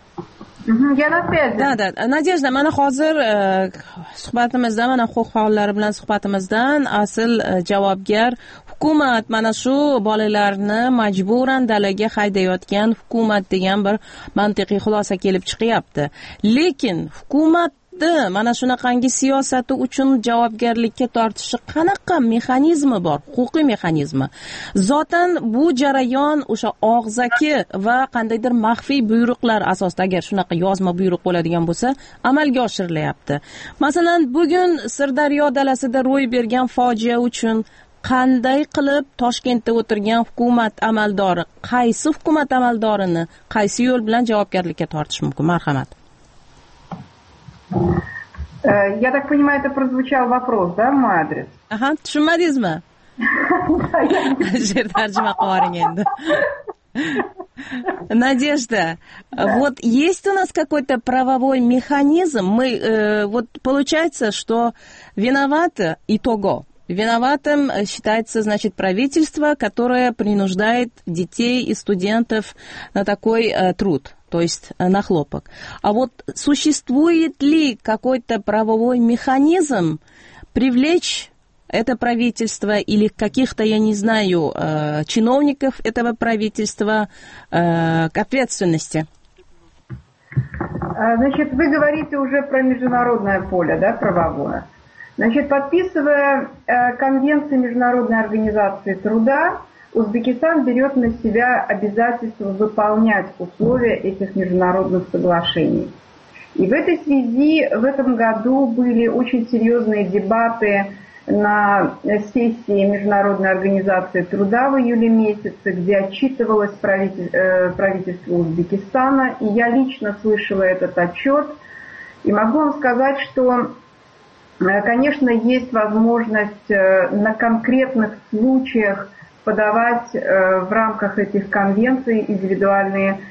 Da, da. Nadejda, mana hozir suhbatimizda, mana huquq faollari bilan suhbatimizdan asl javobgar hukumat, mana shu bolalarni majburan dalaga haydayotgan hukumat degan bir mantiqiy xulosa kelib chiqyapti. Lekin hukumat mana shunaqangi siyosati uchun javobgarlikka tortishi qanaqa mexanizmi bor, huquqiy mexanizmi? Zotan bu jarayon o'sha og'zaki va qandaydir maxfiy buyruqlar asosida, agar shunaqa yozma buyruq bo'ladigan bo'lsa, amalga oshirilyapti. Masalan, bugun Sirdaryo dalasida ro'y bergan fojia uchun qanday qilib Toshkentda o'tirgan hukumat amaldori, qaysi hukumat amaldorini qaysi yo'l bilan javobgarlikka tortish mumkin? Marhamat. Я так понимаю, это прозвучал вопрос, да, в мой адрес? Ага, tushunmadingizmi? She'r tarjima qilaring endi. Надежда, вот есть у нас какой-то правовой механизм? Мы, э, вот получается, что виноваты итого. Виноватым считается, значит, правительство, которое принуждает детей и студентов на такой э, труд, то есть э, на хлопок. А вот существует ли какой-то правовой механизм привлечь это правительство или каких-то, я не знаю, э, чиновников этого правительства э, к ответственности? Значит, вы говорите уже про международное поле, да, правовое. Значит, подписывая э, Конвенцию Международной организации труда, Узбекистан берет на себя обязательство выполнять условия этих международных соглашений. И в этой связи в этом году были очень серьезные дебаты на сессии Международной организации труда в июле месяце, где отчитывалось правитель, э, правительство Узбекистана. И я лично слышала этот отчет. И могу вам сказать, что, конечно, есть возможность на конкретных случаях подавать в рамках этих конвенций индивидуальные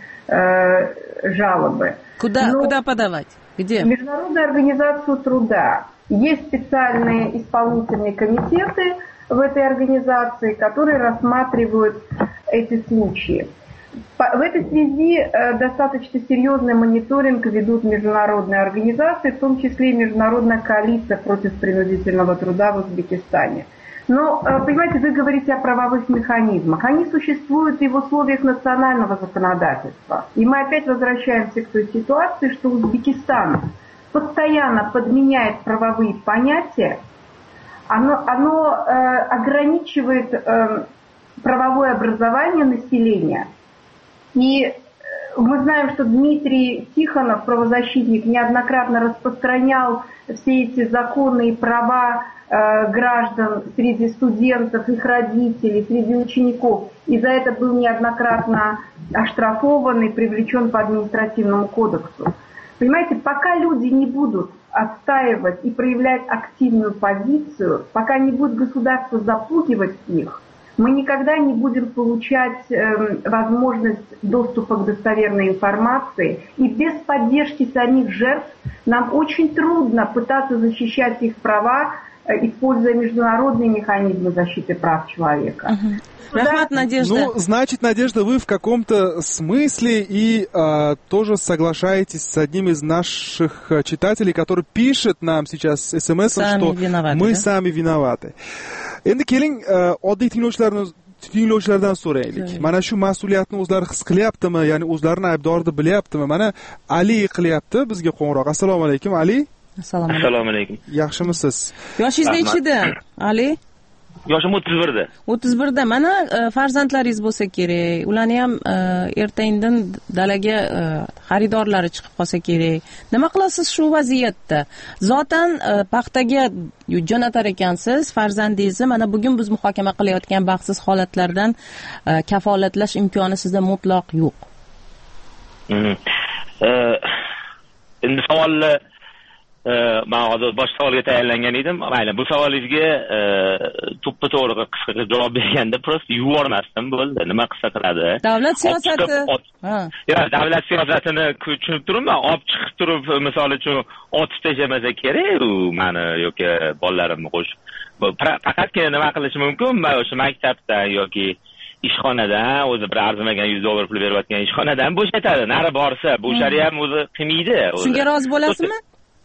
жалобы. Куда, Но куда подавать? Где? В Международную организацию труда. Есть специальные исполнительные комитеты в этой организации, которые рассматривают эти случаи. В этой связи достаточно серьезный мониторинг ведут международные организации, в том числе и Международная коалиция против принудительного труда в Узбекистане. Но, понимаете, вы говорите о правовых механизмах. Они существуют и в условиях национального законодательства. И мы опять возвращаемся к той ситуации, что Узбекистан постоянно подменяет правовые понятия, оно, оно э, ограничивает э, правовое образование населения. И мы знаем, что Дмитрий Тихонов, правозащитник, неоднократно распространял все эти законы и права э, граждан среди студентов, их родителей, среди учеников. И за это был неоднократно оштрафован и привлечен по административному кодексу. Понимаете, пока люди не будут отстаивать и проявлять активную позицию, пока не будет государство запугивать их, мы никогда не будем получать э, возможность доступа к достоверной информации. И без поддержки самих жертв нам очень трудно пытаться защищать их права, э, используя международные механизмы защиты прав человека. Uh-huh. Рахмат, Надежда. Ну, значит, Надежда, вы в каком-то смысле и э, тоже соглашаетесь с одним из наших читателей, который пишет нам сейчас смс, что виноваты, мы да? сами виноваты. Endi keling, oddiy tinglovchilarni tinglovchilardan so'raylik. Mana shu mas'uliyatni o'zlari his qilyaptimi, ya'ni o'zlarini aybdor deb bilyaptimi? Mana Ali qilyapti bizga qo'ng'iroq. Assalomu alaykum, Ali. Assalomu Assalomu alaykum. Yaxshimisiz? Yoshingiz nechida, Ali? yoshim o'ttiz birda. o'ttiz birda. Mana farzandlaringiz bo'lsa kerak. Ularni ham erta-indin dalaga xaridorlari chiqib qolsa kerak. Nima qilasiz shu vaziyatda? Zotan paxtaga jo'natar ekansiz farzandingizni. Mana bugun biz muhokama qilayotgan baxtsiz holatlardan kafolatlash imkoni sizda mutlaq yo'q. Endi savolni men hozir boshqa savolga tayyorlangan edim. Mayli, bu savolingizga to'ppa-to'g'ri qisqa javob berganda prosta yubormasdim bo'ldi. Nima qilsa qiladi? Davlat siyosati. Ha. Yo'q, davlat siyosatini tushunib turibman. Olib chiqib turib, misol uchun otib tashlamasa kerak, u meni yoki bolalarimni qo'shib. Faqatgina nima qilishi mumkin? O'sha maktabdan yoki ishxonadan o'zi bir arzimagan yuz dollar pul berayotgan ishxonadan bo'shatadi. Nari borsa, bo'shari ham o'zi qilmaydi. Shunga rozi bo'lasizmi?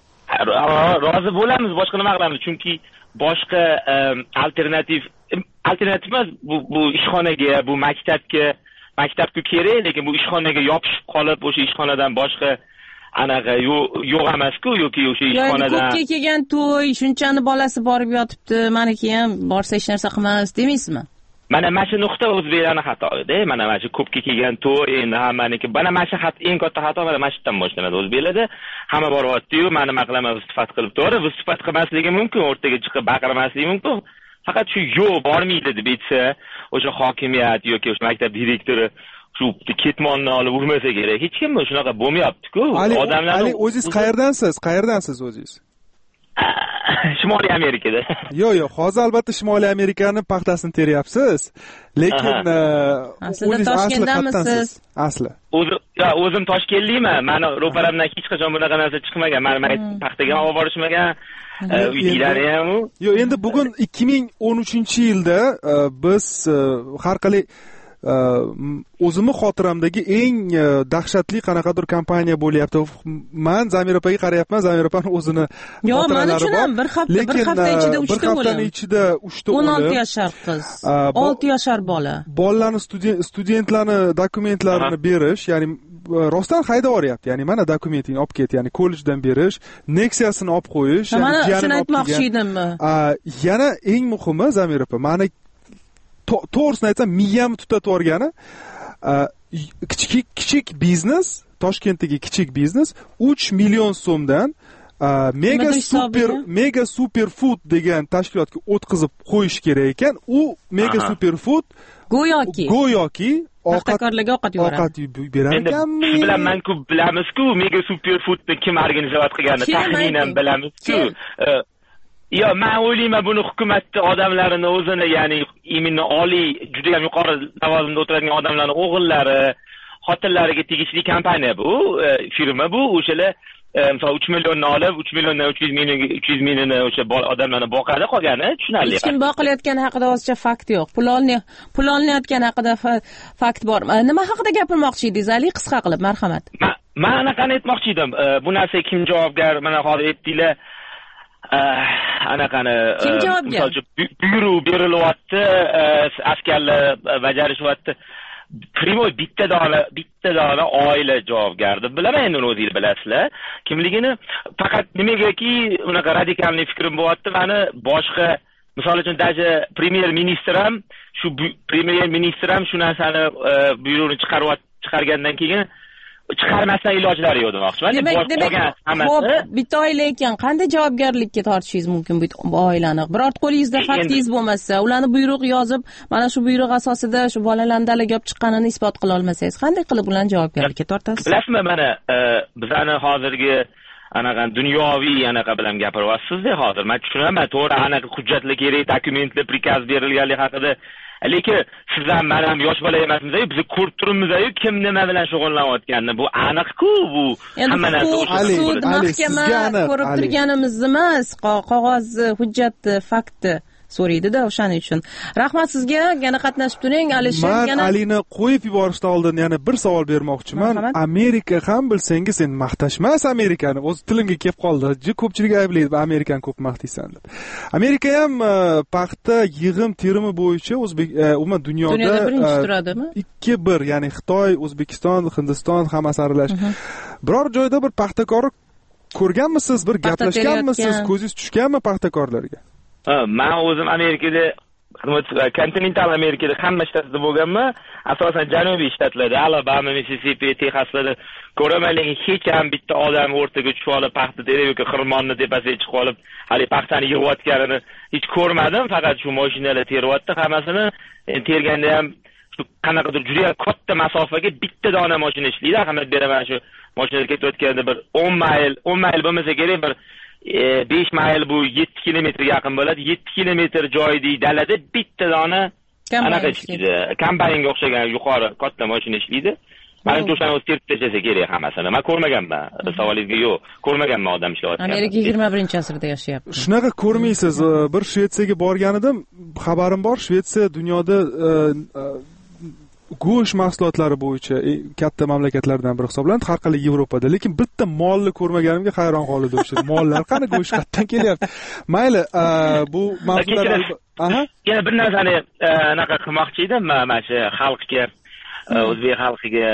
Rozi bo'lamiz, boshqa nima qilamiz? Chunki boshqa alternativ alternativ emas bu bu ishxonaga, bu maktabga, maktabga kerak, lekin bu ishxonaga yopishib qolib, o'sha ishxonadan boshqa anaqa yo'q emas-ku, yoki o'sha ishxonadan ko'pga kelgan to'y, shunchani bolasi borib yotibdi, meniki ham borsa hech narsa qilmas demaysizmi? Mana mana shu nuqta o'zbeklarning xatosi-da. Mana mana shu ko'pga kelgan to'y, endi hammaniki. Mana mana shu xat eng katta xato mana mana shu yerdan boshlanadi o'zbeklarda. Hamma boryapti-yu, mana nima qilaman, istifat qilib to'g'ri, bu istifat qilmasligi mumkin, o'rtaga chiqib baqirmasligi mumkin. Faqat shu yo'q, bormaydi deb aytsa, o'sha hokimiyat yoki o'sha maktab direktori shu ketmonni olib urmasa kerak. Hech kim shunaqa bo'lmayapti-ku. Odamlar Ali, o'zingiz qayerdansiz? Qayerdansiz o'zingiz? Shimoliy Amerikada. Yo'q, yo'q, hozir albatta Shimoliy Amerikani paxtasini teryapsiz. Lekin o'zingiz Toshkentdamisiz? Asli. O'zim, yo, o'zim Toshkentliman. Meni ro'paramdan hech qachon bunaqa narsa chiqmagan. Meni paxtaga olib borishmagan. Uylari ham. Yo'q, endi bugun ikki ming o'n uchinchi yilda biz har qalay o'zimni xotiramdagi eng dahshatli qanaqadir kompaniya bo'lyapti. Men Zamir opaga qarayapman, Zamir opani o'zini yo'q, men uchun ham bir hafta bir hafta ichida uchta bir haftaning ichida uchta o'lim. o'n olti yashar qiz, olti yashar bola. Bolalarni studentlarni dokumentlarini berish, ya'ni rostdan haydab yuboryapti. Ya'ni mana dokumentingni olib ket, ya'ni kollejdan berish, Nexia'sini olib qo'yish, ya'ni shuni aytmoqchi edim. Yana eng muhimi Zamir opa, meni to'g'risini aytsam miyamni tutatib yuborgani, kichik kichik biznes, Toshkentdagi kichik biznes uch million so'mdan mega super mega super food degan tashkilotga o'tkazib qo'yish kerak ekan. U mega super food go'yoki go'yoki paxtakorlarga ovqat yuboradi. Ovqat berar ekanmi? Shu bilan men ko'p bilamiz-ku, mega super foodni kim organizatsiya qilganini taxminan bilamiz-ku. Yo, men o'ylayman buni hukumatni odamlarini o'zini, ya'ni imini oliy, juda ham yuqori lavozimda o'tiradigan odamlarning o'g'illari, xotinlariga tegishli kompaniya bu, firma bu, o'shalar misol uch millionni olib, uch milliondan uch yuz ming uch yuz mingni o'sha odamlarni boqadi, qolgani tushunarli. Hech kim boqilayotgani haqida hozircha fakt yo'q. Pul olni pul olinayotgani haqida fakt bor. Nima haqida gapirmoqchi edingiz, Ali? Qisqa qilib, marhamat. Men anaqani aytmoqchi edim. Bu narsa kim javobgar? Mana hozir aytdinglar. Anaqani kim javobgar? Buyruq berilyapti, askarlar bajarishyapti. Primoy bitta dona bitta dona oila javobgar deb bilaman, endi o'zingiz bilasizlar. Kimligini faqat nimagaki unaqa radikalniy fikrim bo'lyapti. Meni boshqa, misol uchun daja premyer ministr ham shu premyer ministr ham shu narsani buyruqni chiqarib chiqargandan keyin chiqarmasdan ilojlari yo'q demoqchiman. Demak, demak, xo'p, bitta oila ekan, qanday javobgarlikka tortishingiz mumkin bu oilani? Birorta qo'lingizda faktingiz bo'lmasa, ularni buyruq yozib, mana shu buyruq asosida shu bolalarni dalaga olib chiqqanini isbot qila olmasangiz, qanday qilib ularni javobgarlikka tortasiz? Bilasizmi, mana bizani hozirgi anaqa dunyoviy anaqa bilan gapiryapsiz-da hozir. Men tushunaman, to'g'ri, anaqa hujjatlar kerak, dokumentlar, prikaz berilganligi haqida. Lekin siz ham men ham yosh bola emasmiz-ku, biz ko'rib turibmiz-ku, kim nima bilan shug'ullanayotganini. Bu aniq-ku, bu hamma narsa o'sha. Sud, mahkama ko'rib turganimiz emas, qog'oz, hujjat, fakti so'raydi-da, o'shaning uchun. Rahmat sizga, yana qatnashib turing, Alisher. Men Alini qo'yib yuborishdan oldin yana bir savol bermoqchiman. Amerika ham bilsangiz, endi maqtashmas Amerikani, o'z tilimga kelib qoldi. Juda ko'pchilik ayblaydi, Amerikani ko'p maqtaysan deb. Amerika ham paxta yig'im terimi bo'yicha o'zbek umuman dunyoda dunyoda birinchi turadimi? ikki bir, ya'ni Xitoy, O'zbekiston, Hindiston hammasi aralash. Biror joyda bir paxtakorni ko'rganmisiz, bir gaplashganmisiz, ko'zingiz tushganmi paxtakorlarga? Men o'zim Amerikada kontinental Amerikada hamma shtatda bo'lganman, asosan janubiy shtatlarda, Alabama, Mississippi, Texaslarda ko'raman, lekin hech ham bitta odam o'rtaga tushib olib, paxta terib yoki xirmonni tepasiga chiqib olib, hali paxtani yig'ayotganini hech ko'rmadim. Faqat shu mashinalar teryapti hammasini. Terganda ham shu qanaqadir juda ham katta masofaga bitta dona mashina ishlaydi. Ahamiyat beraman, shu mashinalar ketayotganda bir o'n mayl, o'n mayl bo'lmasa kerak, bir besh mayl, bu yetti kilometrga yaqin bo'ladi. yetti kilometr joydagi dalada bitta dona anaqa ishlaydi. Kombaynga o'xshagan yuqori katta mashina ishlaydi. Mana shu o'shani o'zi terib tashlasa kerak hammasini. Men ko'rmaganman. Savolingizga yo'q, ko'rmaganman odam ishlayotgan. Amerika yigirma birinchi asrda yashayapti. Shunaqa ko'rmaysiz. Bir Shvetsiyaga borgan edim, xabarim bor. Shvetsiya dunyoda go'sht mahsulotlari bo'yicha katta mamlakatlardan biri hisoblanadi, har qalay Yevropada. Lekin bitta molni ko'rmaganimga hayron qoldim. O'sha mollar qani go'sht qayerdan kelyapti? Mayli, bu mavzular. Aha. Yana bir narsani anaqa qilmoqchi edim, mana shu xalqga, o'zbek xalqiga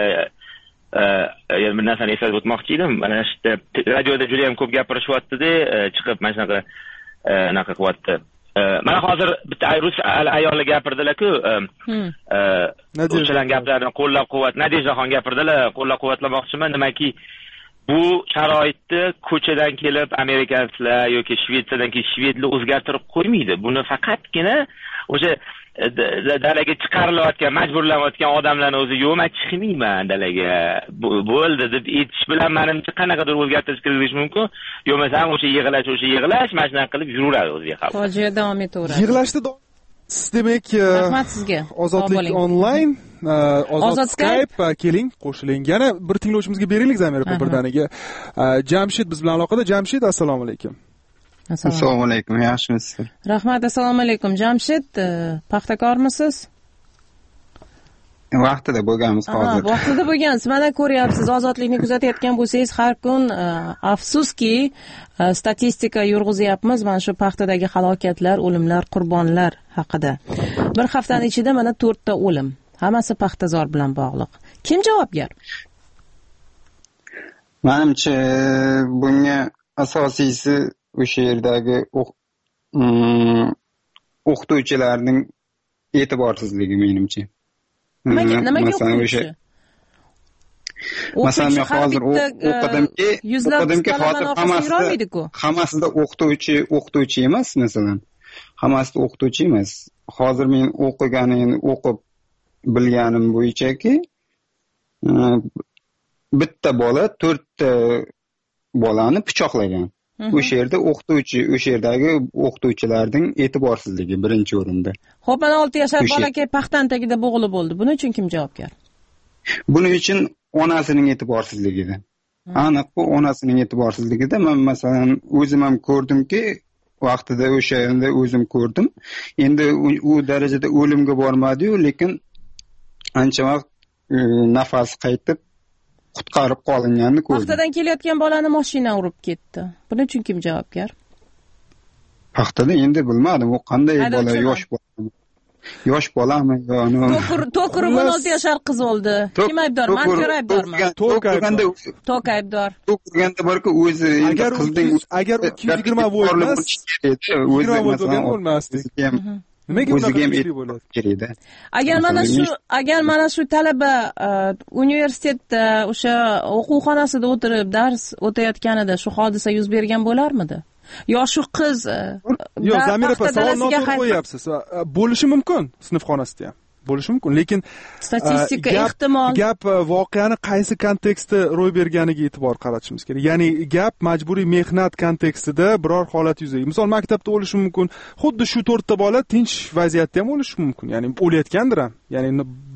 yana bir narsani eslatib o'tmoqchi edim. Mana shu radioda juda ham ko'p gapirishyapti-da, chiqib mana shunaqa anaqa qilyapti. Mana hozir bitta rus ayoli gapirdilar-ku, o'shalar gaplarini qo'llab-quvvat, Nadejaxon gapirdilar, qo'llab-quvvatlamoqchiman. Nimaki, bu sharoitni ko'chadan kelib amerikaliklar yoki Shvetsiyadan kelib shvedlar o'zgartirib qo'ymaydi. Buni faqatgina o'sha dalaga chiqarilayotgan, majburlanayotgan odamlarning o'zi yo'q, men chiqmayman dalaga, bo'ldi deb aytish bilan menimcha qanaqadir o'zgartirish kiritish mumkin. Yo'qmasa o'sha yig'lash, o'sha yig'lash, mana shunaqa qilib yuraveradi o'ziga xalq. Fojia davom etaveradi. Yig'lashda demak, rahmat sizga. Ozodlik onlayn, Ozod Skype, keling, qo'shiling. Yana bir tinglovchimizga beraylik Zamira birdaniga. Jamshid biz bilan aloqada. Jamshid, assalomu alaykum. Assalomu alaykum, yaxshimisiz? Rahmat, assalomu alaykum. Jamshid, paxtakormisiz? Vaqtida bo'lganmiz hozir. Ha, vaqtida bo'lgansiz. Mana ko'ryapsiz, ozodlikni kuzatayotgan bo'lsangiz, har kun afsuski statistika yurg'izyapmiz mana shu paxtadagi halokatlar, o'limlar, qurbonlar haqida. Bir haftaning ichida mana to'rtta o'lim. Hammasi paxtazor bilan bog'liq. Kim javobgar? Menimcha, bunga asosiysi o'sha yerdagi o'qituvchilarning e'tiborsizligi menimcha. Nimaga nimaga o'qituvchi? Masalan, men hozir o'qidimki, o'qidimki hozir hammasida hammasida o'qituvchi, o'qituvchi emas, masalan. Hammasida o'qituvchi emas. Hozir men o'qiganim, o'qib bilganim bo'yichaki, bitta bola to'rtta bolani pichoqlagan. O'sha yerda o'qituvchi, o'sha yerdagi o'qituvchilarning e'tiborsizligi birinchi o'rinda. Xo'p, mana olti yashar bolakay paxtan tagida bo'g'ilib bo'ldi. Buning uchun kim javobgar? Buning uchun onasining e'tiborsizligida. Aniq bu onasining e'tiborsizligida. Men masalan o'zim ham ko'rdimki, vaqtida o'sha yerda o'zim ko'rdim. Endi u darajada o'limga bormadi-yu, lekin ancha vaqt nafas qaytib qutqarib qolinganini ko'rdim. Paxtadan kelayotgan bolani mashina urib ketdi. Buning uchun kim javobgar? Paxtada endi bilmadim, u qanday bola, yosh bola. Yosh bolami yo'qmi? To'kir, to'kir o'n olti yashar qiz o'ldi. Kim aybdor? Manzur aybdormi? To'kirganda To'k aybdor. To'kirganda borku o'zi endi qizning agar ikki yuz yigirma volt emas, o'zi masalan bo'lmasdi. Nimaga unaqa bo'ladi? Kerakda. Agar mana shu, agar mana shu talaba universitetda o'sha o'quvxonasida o'tirib dars o'tayotganida shu hodisa yuz bergan bo'larmidi? Yo shu qiz yo'q, Zamira opa, savol noto'g'ri qo'yapsiz. Bo'lishi mumkin, sinf xonasida ham. Bo'lishi mumkin, lekin statistika ehtimol gap voqeani qaysi kontekstda ro'y berganiga e'tibor qaratishimiz kerak. Ya'ni gap majburiy mehnat kontekstida biror holat yuzaga. Misol maktabda o'lishi mumkin, xuddi shu to'rtta bola tinch vaziyatda ham o'lishi mumkin. Ya'ni o'layotgandir ham. Ya'ni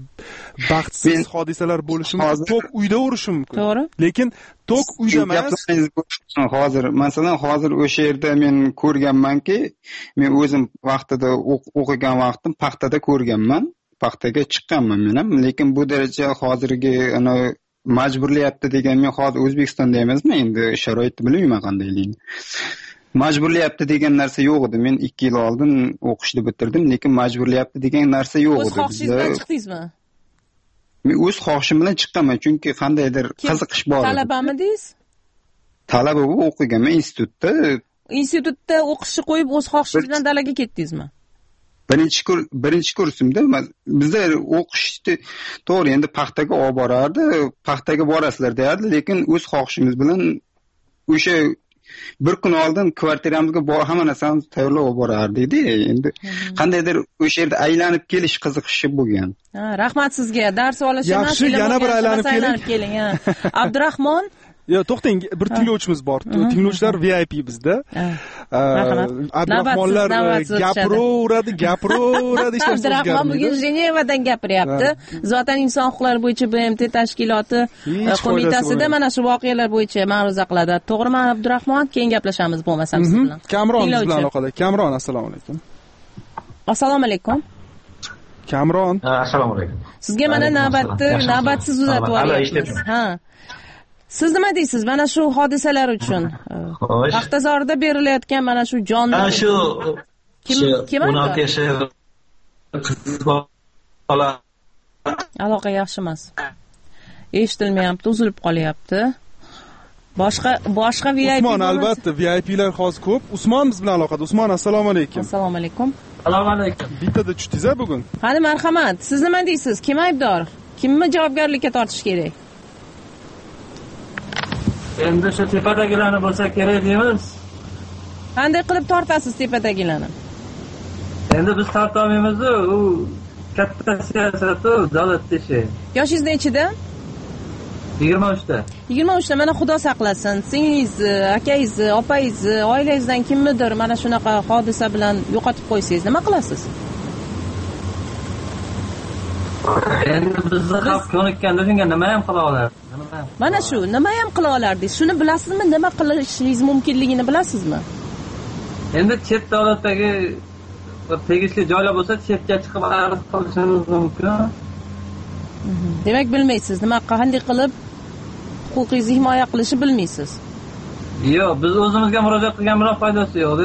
baxtsiz hodisalar bo'lishi mumkin. To'q uyda urishi mumkin. To'g'ri. Lekin to'q uyda emas. Hozir, masalan, hozir o'sha yerda men ko'rganmanki, men o'zim vaqtida o'qigan vaqtim paxtada ko'rganman. Paxtaga chiqqanman men ham, lekin bu daraja hozirgi ana majburlayapti degan, men hozir O'zbekistonda emasman, endi sharoitni bilmayman qandayligini. Majburlayapti degan narsa yo'q edi. Men ikki yil oldin o'qishni bitirdim, lekin majburlayapti degan narsa yo'q edi. O'z xohishingiz bilan chiqdingizmi? Men o'z xohishim bilan chiqqanman, chunki qandaydir qiziqish bor edi. Talabamidingiz? Talaba bo'lib o'qiganman institutda. Institutda o'qishni qo'yib o'z xohishingiz bilan dalaga ketdingizmi? birinchi kurs birinchi kursimda bizda o'qishni to'g'ri endi paxtaga olib borardi, paxtaga borasizlar derdi, lekin o'z xohishimiz bilan o'sha bir kun oldin kvartiramizga hamma narsamizni tayyorlab olib borardi edi. Endi qandaydir o'sha yerda aylanib kelish qiziqishi bo'lgan. Ha, rahmat sizga. Dars olish emas, yaxshi, yana bir aylanib keling. Abdurahmon Yo, to'xtang, bir tinglovchimiz bor. Tinglovchilar V I P bizda. Abdurahmonlar gapiraveradi, gapiraveradi, ishlar so'zgarmaydi. Abdurahmon bugun Jenevadan gapiryapti. Zotan inson huquqlari bo'yicha B M T tashkiloti qo'mitasida mana shu voqealar bo'yicha ma'ruza qiladi. To'g'rimi, Abdurahmon? Keyin gaplashamiz bo'lmasa siz bilan. Kamron biz bilan aloqada. Kamron, assalomu alaykum. Assalomu alaykum. Kamron. Assalomu alaykum. Sizga mana navbatni navbatsiz uzatib yuboryapmiz. Ha. Siz nima deysiz mana shu hodisalar uchun? Paxtazorda berilayotgan mana shu jonli ana shu kim kim o'n olti yashar qiz bola aloqa yaxshi emas. Eshitilmayapti, uzilib qolyapti. Boshqa boshqa V I P Usmon, albatta V I P'lar hozir ko'p. Usmon biz bilan aloqada. Usmon, assalomu alaykum. Assalomu alaykum. Assalomu alaykum. Bittada tushdingiz-a bugun? Qani marhamat, siz nima deysiz? Kim aybdor? Kimni javobgarlikka tortish kerak? Endi shu tepadagilarni bo'lsa kerak deymiz. Qanday qilib tortasiz tepadagilarni? Endi biz torta olmaymiz-ku, u katta siyosat, u davlat ishi. Yoshingiz nechida? yigirma uchda. yigirma uchda mana Xudo saqlasin. Singingizni, akangizni, opanggizni, oilangizdan kimnidir mana shunaqa hodisa bilan yo'qotib qo'ysangiz, nima qilasiz? Endi bizni xalq ko'nikkan shunga nima ham qila oladi? Mana shu, nima ham qila olardingiz? Shuni bilasizmi? Nima qilishingiz mumkinligini bilasizmi? Endi chet davlatdagi tegishli joylar bo'lsa, chetga chiqib arz qilishingiz mumkin. Demak, bilmaysiz, nima qanday qilib huquqingizni himoya qilishni bilmaysiz. Yo'q, biz o'zimizga murojaat qilgan bilan foydasi yo'q-da.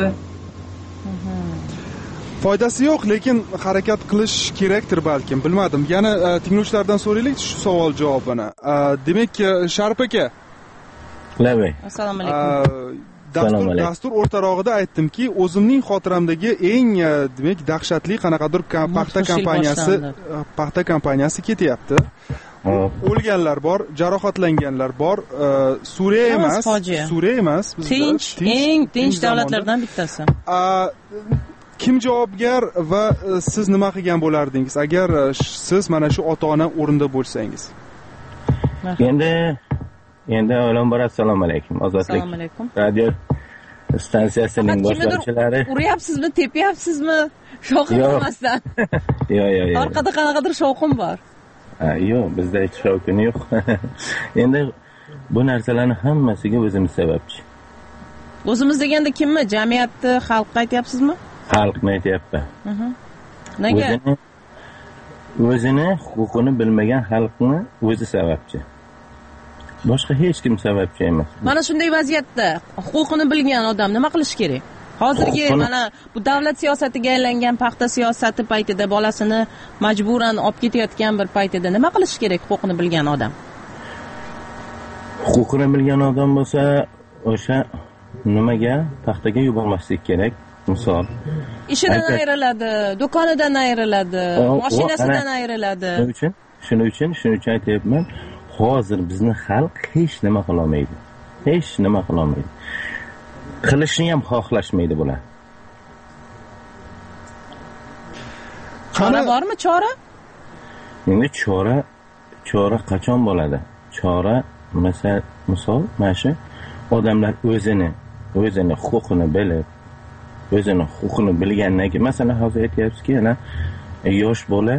Foydasi yo'q, lekin harakat qilish kerakdir balkim, bilmadim. Yana tinglovchilardan so'raylik shu savol javobini. Demak, Sharif aka. Lavay. Assalomu alaykum. Dastur dastur o'rtarog'ida aytdimki, o'zimning xotiramdagi eng demak dahshatli qanaqadir paxta kompaniyasi paxta kompaniyasi ketyapti. O'lganlar bor, jarohatlanganlar bor. Suriya emas, Suriya emas, tinch, eng tinch davlatlardan bittasi. Kim javobgar va siz nima qilgan bo'lardingiz agar siz mana shu ota-ona o'rinda bo'lsangiz? Endi endi avvalambor assalomu alaykum. Ozodlik. Assalomu alaykum. Radio stansiyasining boshlovchilari. Uryapsizmi, tepyapsizmi? Shovqin bo'lmasdan. Yo'q, yo'q, yo'q. Orqada qanaqadir shovqin bor. Ha, yo'q, bizda hech shovqin yo'q. Endi bu narsalarni hammasiga o'zimiz sababchi. O'zimiz deganda kimmi? Jamiyatni, xalqqa aytyapsizmi? Xalqni aytyapman. Nega? O'zini o'zini huquqini bilmagan xalqni o'zi sababchi. Boshqa hech kim sababchi emas. Mana shunday vaziyatda huquqini bilgan odam nima qilish kerak? Hozirgi mana bu davlat siyosatiga aylangan paxta siyosati paytida bolasini majburan olib ketayotgan bir paytida nima qilish kerak huquqini bilgan odam? Huquqini bilgan odam bo'lsa, o'sha nimaga paxtaga yubormaslik kerak. Misol, ishidan ayriladi, do'konidan ayriladi, mashinasidan ayriladi. Shuning uchun, shuning uchun, shuning uchun aytayapman, hozir bizni xalq hech nima qila olmaydi. Hech nima qila olmaydi. Qilishni ham xohlashmaydi bular. Chora bormi, chora? Endi chora, chora qachon bo'ladi? Chora, misol, misol, mana shu odamlar o'zini, o'zini huquqini bilib o'zini huquqini bilgandan keyin, masalan, hozir aytyapsizki, ana yosh bola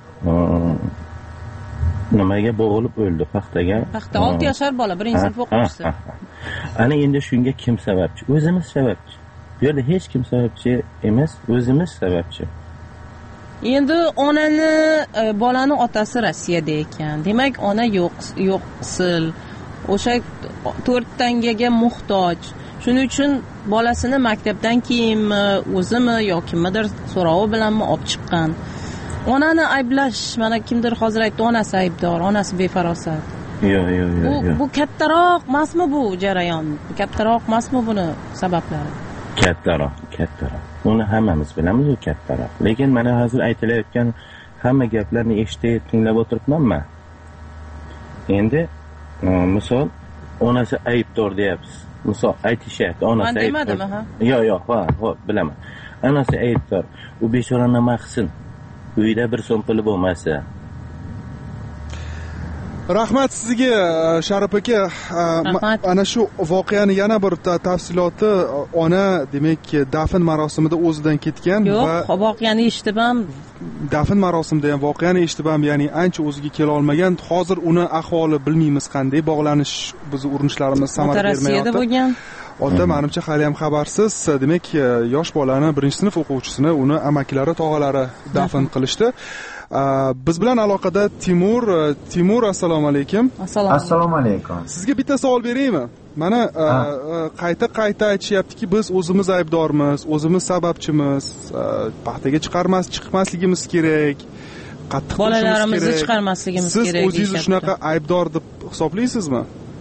nimaga bo'g'ilib o'ldi, paxtaga. Paxta olti yashar bola, birinchi sinf o'quvchisi. Ana endi shunga kim sababchi? O'zimiz sababchi. Bu yerda hech kim sababchi emas, o'zimiz sababchi. Endi onani, bolani otasi Rossiyada ekan. Demak, ona yo'q, yo'qsil. O'sha to'rt tangaga muhtoj. Shuning uchun bolasini maktabdan kiyimmi, o'zimi yoki kimdir so'rovi bilanmi olib chiqqan. Onani ayblash, mana kimdir hozir aytdi, onasi aybdor, onasi befarosat. Yo'q, yo'q, yo'q. Bu bu kattaroq emasmi bu jarayon? Kattaroq emasmi buni sabablari? kattaroq kattaroq uni hammamiz bilamiz, u kattaroq. Lekin mana hozir aytilayotgan hamma gaplarni eshitib tinglab o'tiribman men. Endi misol onasi aybdor deyapsiz. Misol aytishyapti, onasi aybdor. Yo'q, yo'q, ha, xo'p, bilaman. Onasi aybdor. U bechora nima qilsin? Uyda bir so'm puli bo'lmasa. Rahmat sizga Sharif aka. Ana shu voqeani yana bir tafsiloti, ona demak dafn marosimida o'zidan ketgan va yo'q, voqeani eshitib ham dafn marosimida ham voqeani eshitib ham, ya'ni ancha o'ziga kela olmagan. Hozir uni ahvoli bilmaymiz qanday, bog'lanish bizni urinishlarimiz samara bermayapti. bo'lgan. Ota menimcha hali ham xabarsiz. Demak, yosh bolani birinchi sinf o'quvchisini uni amakilari, tog'alari dafn qilishdi. Biz bilan aloqada Timur. Timur, assalomu alaykum. Assalomu alaykum. Sizga bitta savol beraymi? Mana qayta-qayta aytishyaptiki, biz o'zimiz aybdormiz, o'zimiz sababchimiz, paxtaga chiqarmas, chiqmasligimiz kerak. Qattiq bolalarimizni chiqarmasligimiz kerak. Siz o'zingizni shunaqa aybdor deb hisoblaysizmi?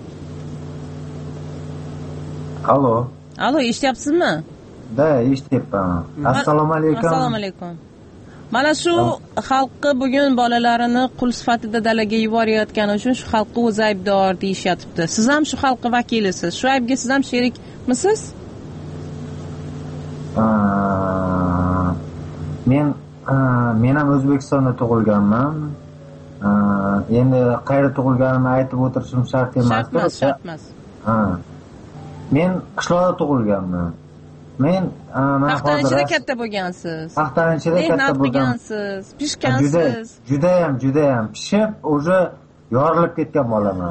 Allo. Allo, eshityapsizmi? Da, eshityapman. Assalomu alaykum. Assalomu alaykum. Mana shu xalqqa bugun bolalarini qul sifatida dalaga yuborayotgani uchun shu xalqqa o'zi aybdor deyishyapti. Siz ham shu xalqqa vakilisiz. Shu aybga siz ham sherikmisiz? Men men ham O'zbekistonda tug'ilganman. Endi qayerda tug'ilganimni aytib o'tirishim shart emas. Shart emas, shart emas. Ha. Men qishloqda tug'ilganman. Men mana hozir ichida katta bo'lgansiz. Paxtaning ichida katta bo'lgansiz, pishgansiz. Juda ham, juda ham pishib, o'zi yorilib ketgan bolaman.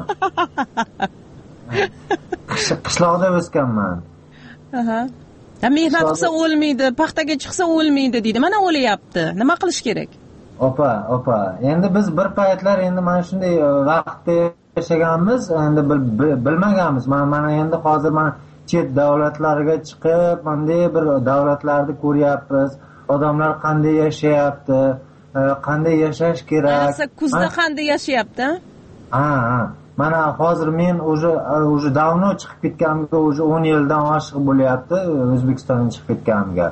Qishloqda o'sganman. Aha. Mehnat qilsa o'lmaydi, paxtaga chiqsa o'lmaydi deydi. Mana o'layapti. Nima qilish kerak? Opa, opa. Endi biz bir paytlar endi mana shunday vaqtda yashaganmiz, endi bilmaganmiz. Mana mana endi hozir mana chet davlatlarga chiqib, bunday bir davlatlarni ko'ryapmiz. Odamlar qanday yashayapti, qanday yashash kerak. Mana kuzda qanday yashayapti? Ha, ha. Mana hozir men o'zi o'zi davno chiqib ketganimga o'zi o'n yildan oshiq bo'lyapti, O'zbekistondan chiqib ketganimga.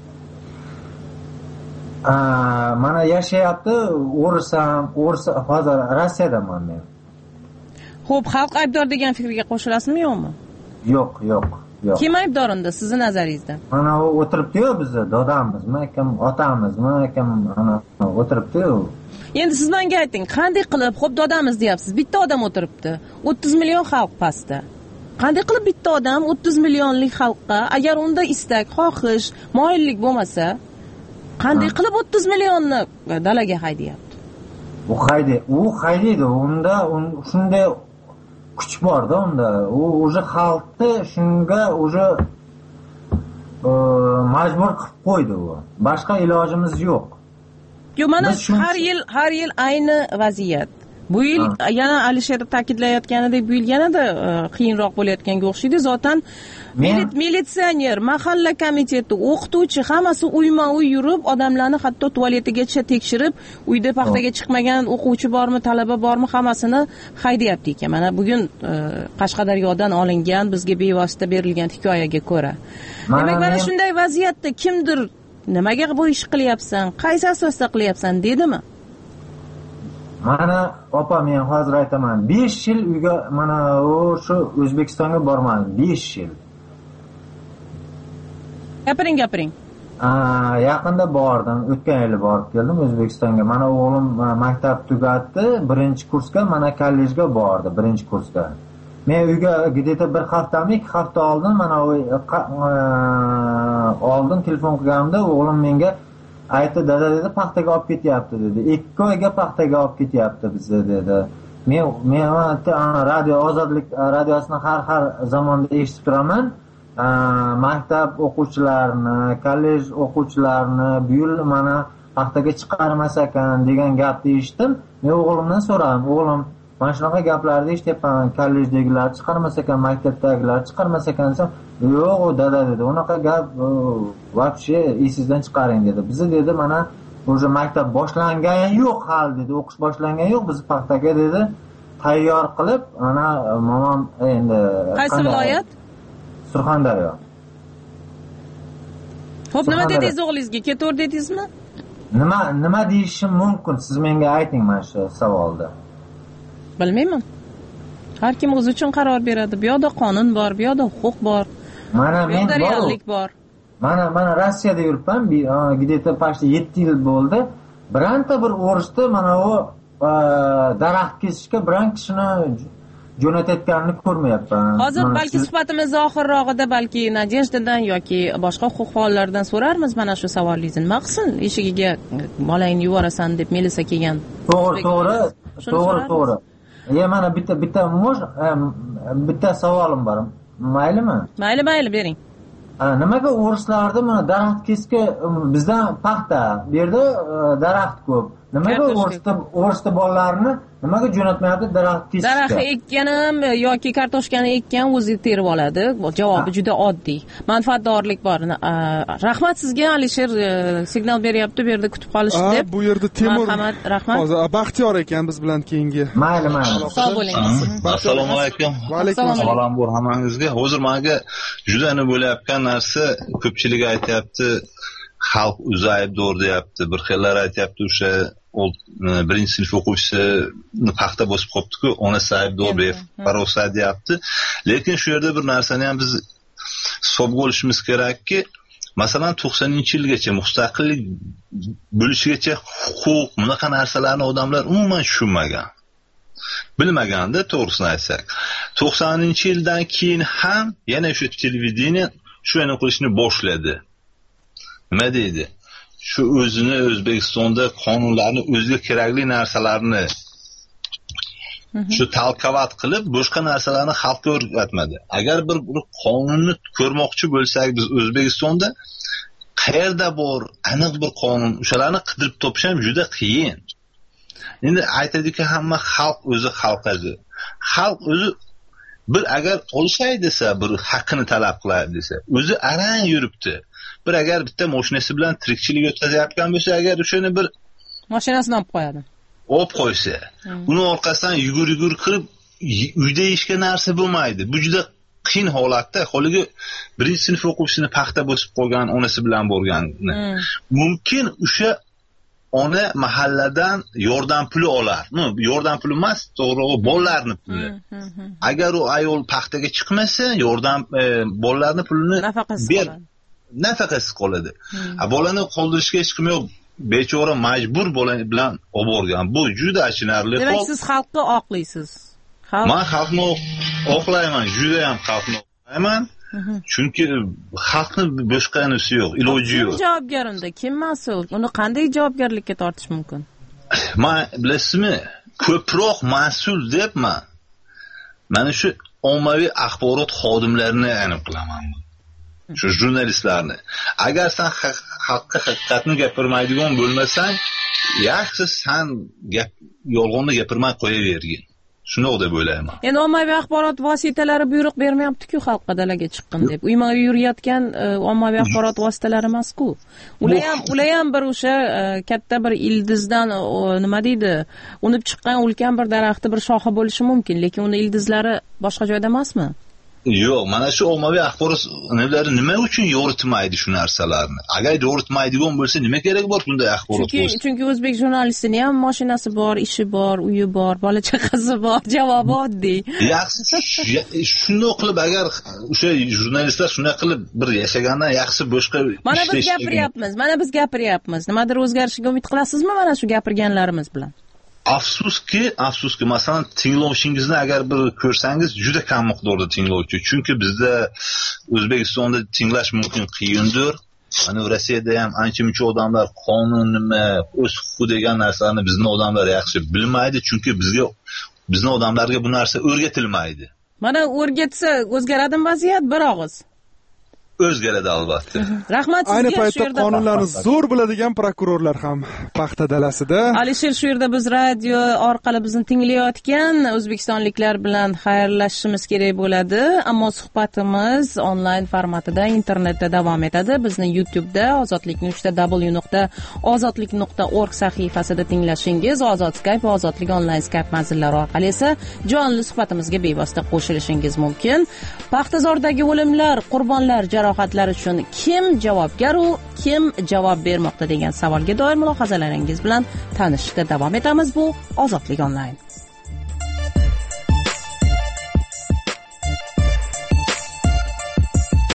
Ha, mana yashayapti, o'rsam, o'rsa hozir Rossiyadaman men. Xo'p, xalq aybdor degan fikrga qo'shilasizmi, yo'qmi? Yo'q, yo'q, yo'q. Kim aybdor unda sizni nazaringizda? Mana u o'tiribdi-yu, bizni dadamizmi, kim otamizmi, kim ana o'tiribdi-yu. Endi siz menga ayting, qanday qilib, xo'p dadamiz deyapsiz, bitta odam o'tiribdi. o'ttiz million xalq pastda. Qanday qilib bitta odam o'ttiz millionlik xalqqa, agar unda istak, xohish, moyillik bo'lmasa, qanday qilib o'ttiz millionni dalaga haydayapti? U haydi, u haydaydi, unda shunday kuch borda unda. U o'zi xalqni shunga o'zi majbur qilib qo'ydi u. Boshqa ilojimiz yo'q. Yo, mana har yil har yil ayni vaziyat. Bu yil yana Alisher ta'kidlayotganidek, bu yil yanada qiyinroq bo'layotganga o'xshaydi. Zotan militsioner, mahalla komiteti, o'qituvchi hammasi uyma-uy yurib, odamlarni hatto tualetigacha tekshirib, uyda paxtaga chiqmagan o'quvchi bormi, talaba bormi, hammasini haydayapti ekan. Mana bugun Qashqadaryodan olingan, bizga bevosita berilgan hikoyaga ko'ra. Demak, mana shunday vaziyatda kimdir nimaga bu ish qilyapsan, qaysi asosda qilyapsan dedimi? Mana opa, men hozir aytaman, besh yil uyga mana o'sha O'zbekistonga bormadim, besh yil. Gapiring, gapiring. Yaqinda bordim, o'tgan yili borib keldim O'zbekistonga. Mana o'g'lim maktab tugatdi, birinchi kursga, mana kollejga bordi, birinchi kursga. Men uyga gideta bir haftami, ikki hafta oldin mana oldin telefon qilganimda o'g'lim menga aytdi, dada dedi, paxtaga olib ketyapti dedi. Ikki oyga paxtaga olib ketyapti bizni dedi. Men men radio Ozodlik radiosini har har zamonda eshitib turaman. Maktab o'quvchilarini, kollej o'quvchilarini bu yil mana paxtaga chiqarmas ekan degan gapni eshitdim. Men o'g'limdan so'radim, o'g'lim, mana shunaqa gaplarni eshityapman, kollejdagilar chiqarmas ekan, maktabdagilar chiqarmas ekan desam, yo'q dada dedi, unaqa gap вообще esingizdan chiqaring dedi. Bizni dedi mana o'sha maktab boshlangani yo'q hali dedi, o'qish boshlangan yo'q, biz paxtaga dedi tayyor qilib, mana momam endi qaysi viloyat? Surxondaryo. Xo'p, nima dedingiz o'g'lingizga? Ketaver dedingizmi? Nima nima deyishim mumkin? Siz menga ayting mana shu savolda. Bilmayman. Har kim o'zi uchun qaror beradi. Bu yoqda qonun bor, bu yoqda huquq bor. Mana men reallik bor. Mana mana Rossiyada yuribman, где-то почти yetti yil bo'ldi. Biranta bir o'risda mana u daraxt kesishga biron kishini jo'natayotganini ko'rmayapman. Hozir balki suhbatimiz oxirrog'ida balki Nadejdadan yoki boshqa huquq faollaridan so'rarmiz mana shu savolingizni. Nima qilsin? Eshigiga bolangni yuborasan deb Melisa kelgan. To'g'ri, to'g'ri. To'g'ri, to'g'ri. Ya mana bitta bitta mo'j bitta savolim bor. Maylimi? Mayli, mayli, bering. Nimaga o'rislarda mana daraxt kesga bizdan paxta, bu yerda daraxt ko'p. Nimaga o'risda o'risda bolalarni nimaga jo'natmayapti daraxt kesishga? Daraxt ekkan ham yoki kartoshkani ekkan o'zi terib oladi. Javobi juda oddiy. Manfaatdorlik bor. Rahmat sizga, Alisher signal beryapti, bu yerda kutib qolishdi deb. Bu yerda Temur. Marhamat, rahmat. Hozir Baxtiyor ekan biz bilan keyingi. Mayli, mayli. Sog' bo'ling. Assalomu alaykum. Va alaykum assalom bor hammangizga. Hozir menga juda ne bo'layotgan narsa ko'pchilik aytayapti. Xalq o'zi aybdor deyapti. Bir xillar aytayapti o'sha birinchi sinf o'quvchisini paxta bosib qolibdi-ku, onasi aybdor befarosa deyapti. Lekin shu yerda bir narsani ham biz hisobga olishimiz kerakki, masalan to'qsoninchi yilgacha mustaqillik bo'lishigacha huquq, bunaqa narsalarni odamlar umuman tushunmagan. Bilmaganda to'g'risini aytsak. to'qsoninchi yildan keyin ham yana shu televideniya shuni qilishni boshladi. Nima deydi? Shu o'zini O'zbekistonda qonunlarni o'ziga kerakli narsalarni shu talqavat qilib boshqa narsalarni xalqqa o'rgatmadi. Agar bir, bir qonunni ko'rmoqchi bo'lsak biz O'zbekistonda qayerda bor aniq bir qonun, o'shalarni qidirib topish ham juda qiyin. Endi aytadiki hamma xalq o'zi xalqazi. Xalq o'zi bir agar olshay desa, bir haqqini talab qiladi desa, o'zi arang yuribdi. Bir agar bitta mashinasi bilan tirikchilik o'tkazayotgan bo'lsa, agar o'shani bir mashinasini olib qo'yadi. Olib qo'ysa, uni orqasidan yugur-yugur qilib uyda ishga narsa bo'lmaydi. Bu juda qiyin holatda. Holiga birinchi sinf o'quvchisini paxta bosib qo'ygan onasi bilan bo'lganini. Mumkin o'sha ona mahalladan yordam puli olar. No, yordam puli emas, to'g'ri, bolalarning puli. Agar u ayol paxtaga chiqmasa, yordam bolalarning pulini ber. Nafaqasiz qoladi. A bolani qoldirishga hech kim yo'q. Bechora majbur bola bilan olib borgan. Bu juda achinarli. Demak, siz xalqni oqlaysiz. Men xalqni oqlayman, juda ham xalqni oqlayman. Chunki xalqning boshqanisi yo'q, iloji yo'q. Kim javobgar unda? Kim mas'ul? Uni qanday javobgarlikka tortish mumkin? Men bilasizmi, ko'proq mas'ul debman. Mana shu ommaviy axborot xodimlarini aniqlaman. Shu jurnalistlarni. Agar sen xalqqa haqiqatni gapirmaydigan bo'lmasang, yaxshi sen gap yolg'onni gapirmay qo'yavergin. Shuni deb o'ylayman. Endi ommaviy axborot vositalari buyruq bermayapti-ku xalqqa dalaga chiqqin deb. Uyma yurayotgan ommaviy axborot vositalari emas-ku. Ular ham ular ham bir o'sha katta bir ildizdan nima deydi, unib chiqqan ulkan bir daraxtni bir shoxi bo'lishi mumkin, lekin uni ildizlari boshqa joyda emasmi? Yo'q, mana shu ommaviy axborot nolari nima uchun yoritmaydi shu narsalarni? Agar yoritmaydigan bo'lsa, nima kerak bor bunday axborot? Chunki chunki o'zbek jurnalistining ham mashinasi bor, ishi bor, uyi bor, bola chaqasi bor, javobi oddiy. Yaxshi shunday qilib agar o'sha jurnalistlar shunday qilib bir yashagandan yaxshi boshqa mana biz gapiryapmiz, mana biz gapiryapmiz. Nimadir o'zgarishiga umid qilasizmi mana shu gapirganlarimiz bilan? Afsuski, afsuski, masalan, tinglovchingizni agar bir ko'rsangiz, juda kam miqdorda tinglovchi. Chunki bizda O'zbekistonda tinglash mumkin qiyindir. Mana Rossiyada ham ancha-muncha odamlar qonun nima, o'z huquqi degan narsalarni bizning odamlar yaxshi bilmaydi, chunki bizga bizning odamlarga bu narsa o'rgatilmaydi. Mana o'rgatsa o'zgaradimi vaziyat bir og'iz? O'zgaradi albatta. Rahmat sizga. Ayni paytda qonunlarni zo'r biladigan prokurorlar ham paxta dalasida. Alisher, shu yerda biz radio orqali bizni tinglayotgan o'zbekistonliklar bilan xayrlashishimiz kerak bo'ladi, ammo suhbatimiz onlayn formatida internetda davom etadi. Bizni YouTube'da ozodlik nuqta w nuqta ozodlik nuqta org sahifasida tinglashingiz, Ozod Skype va Ozodlik onlayn Skype manzillari orqali esa jonli suhbatimizga bevosita qo'shilishingiz mumkin. Paxtazordagi o'limlar, qurbonlar, jarohatlar jarohatlar uchun kim javobgar u kim javob bermoqda degan savolga doir mulozimalaringiz bilan tanishishda davom etamiz. Bu Ozodlik onlayn.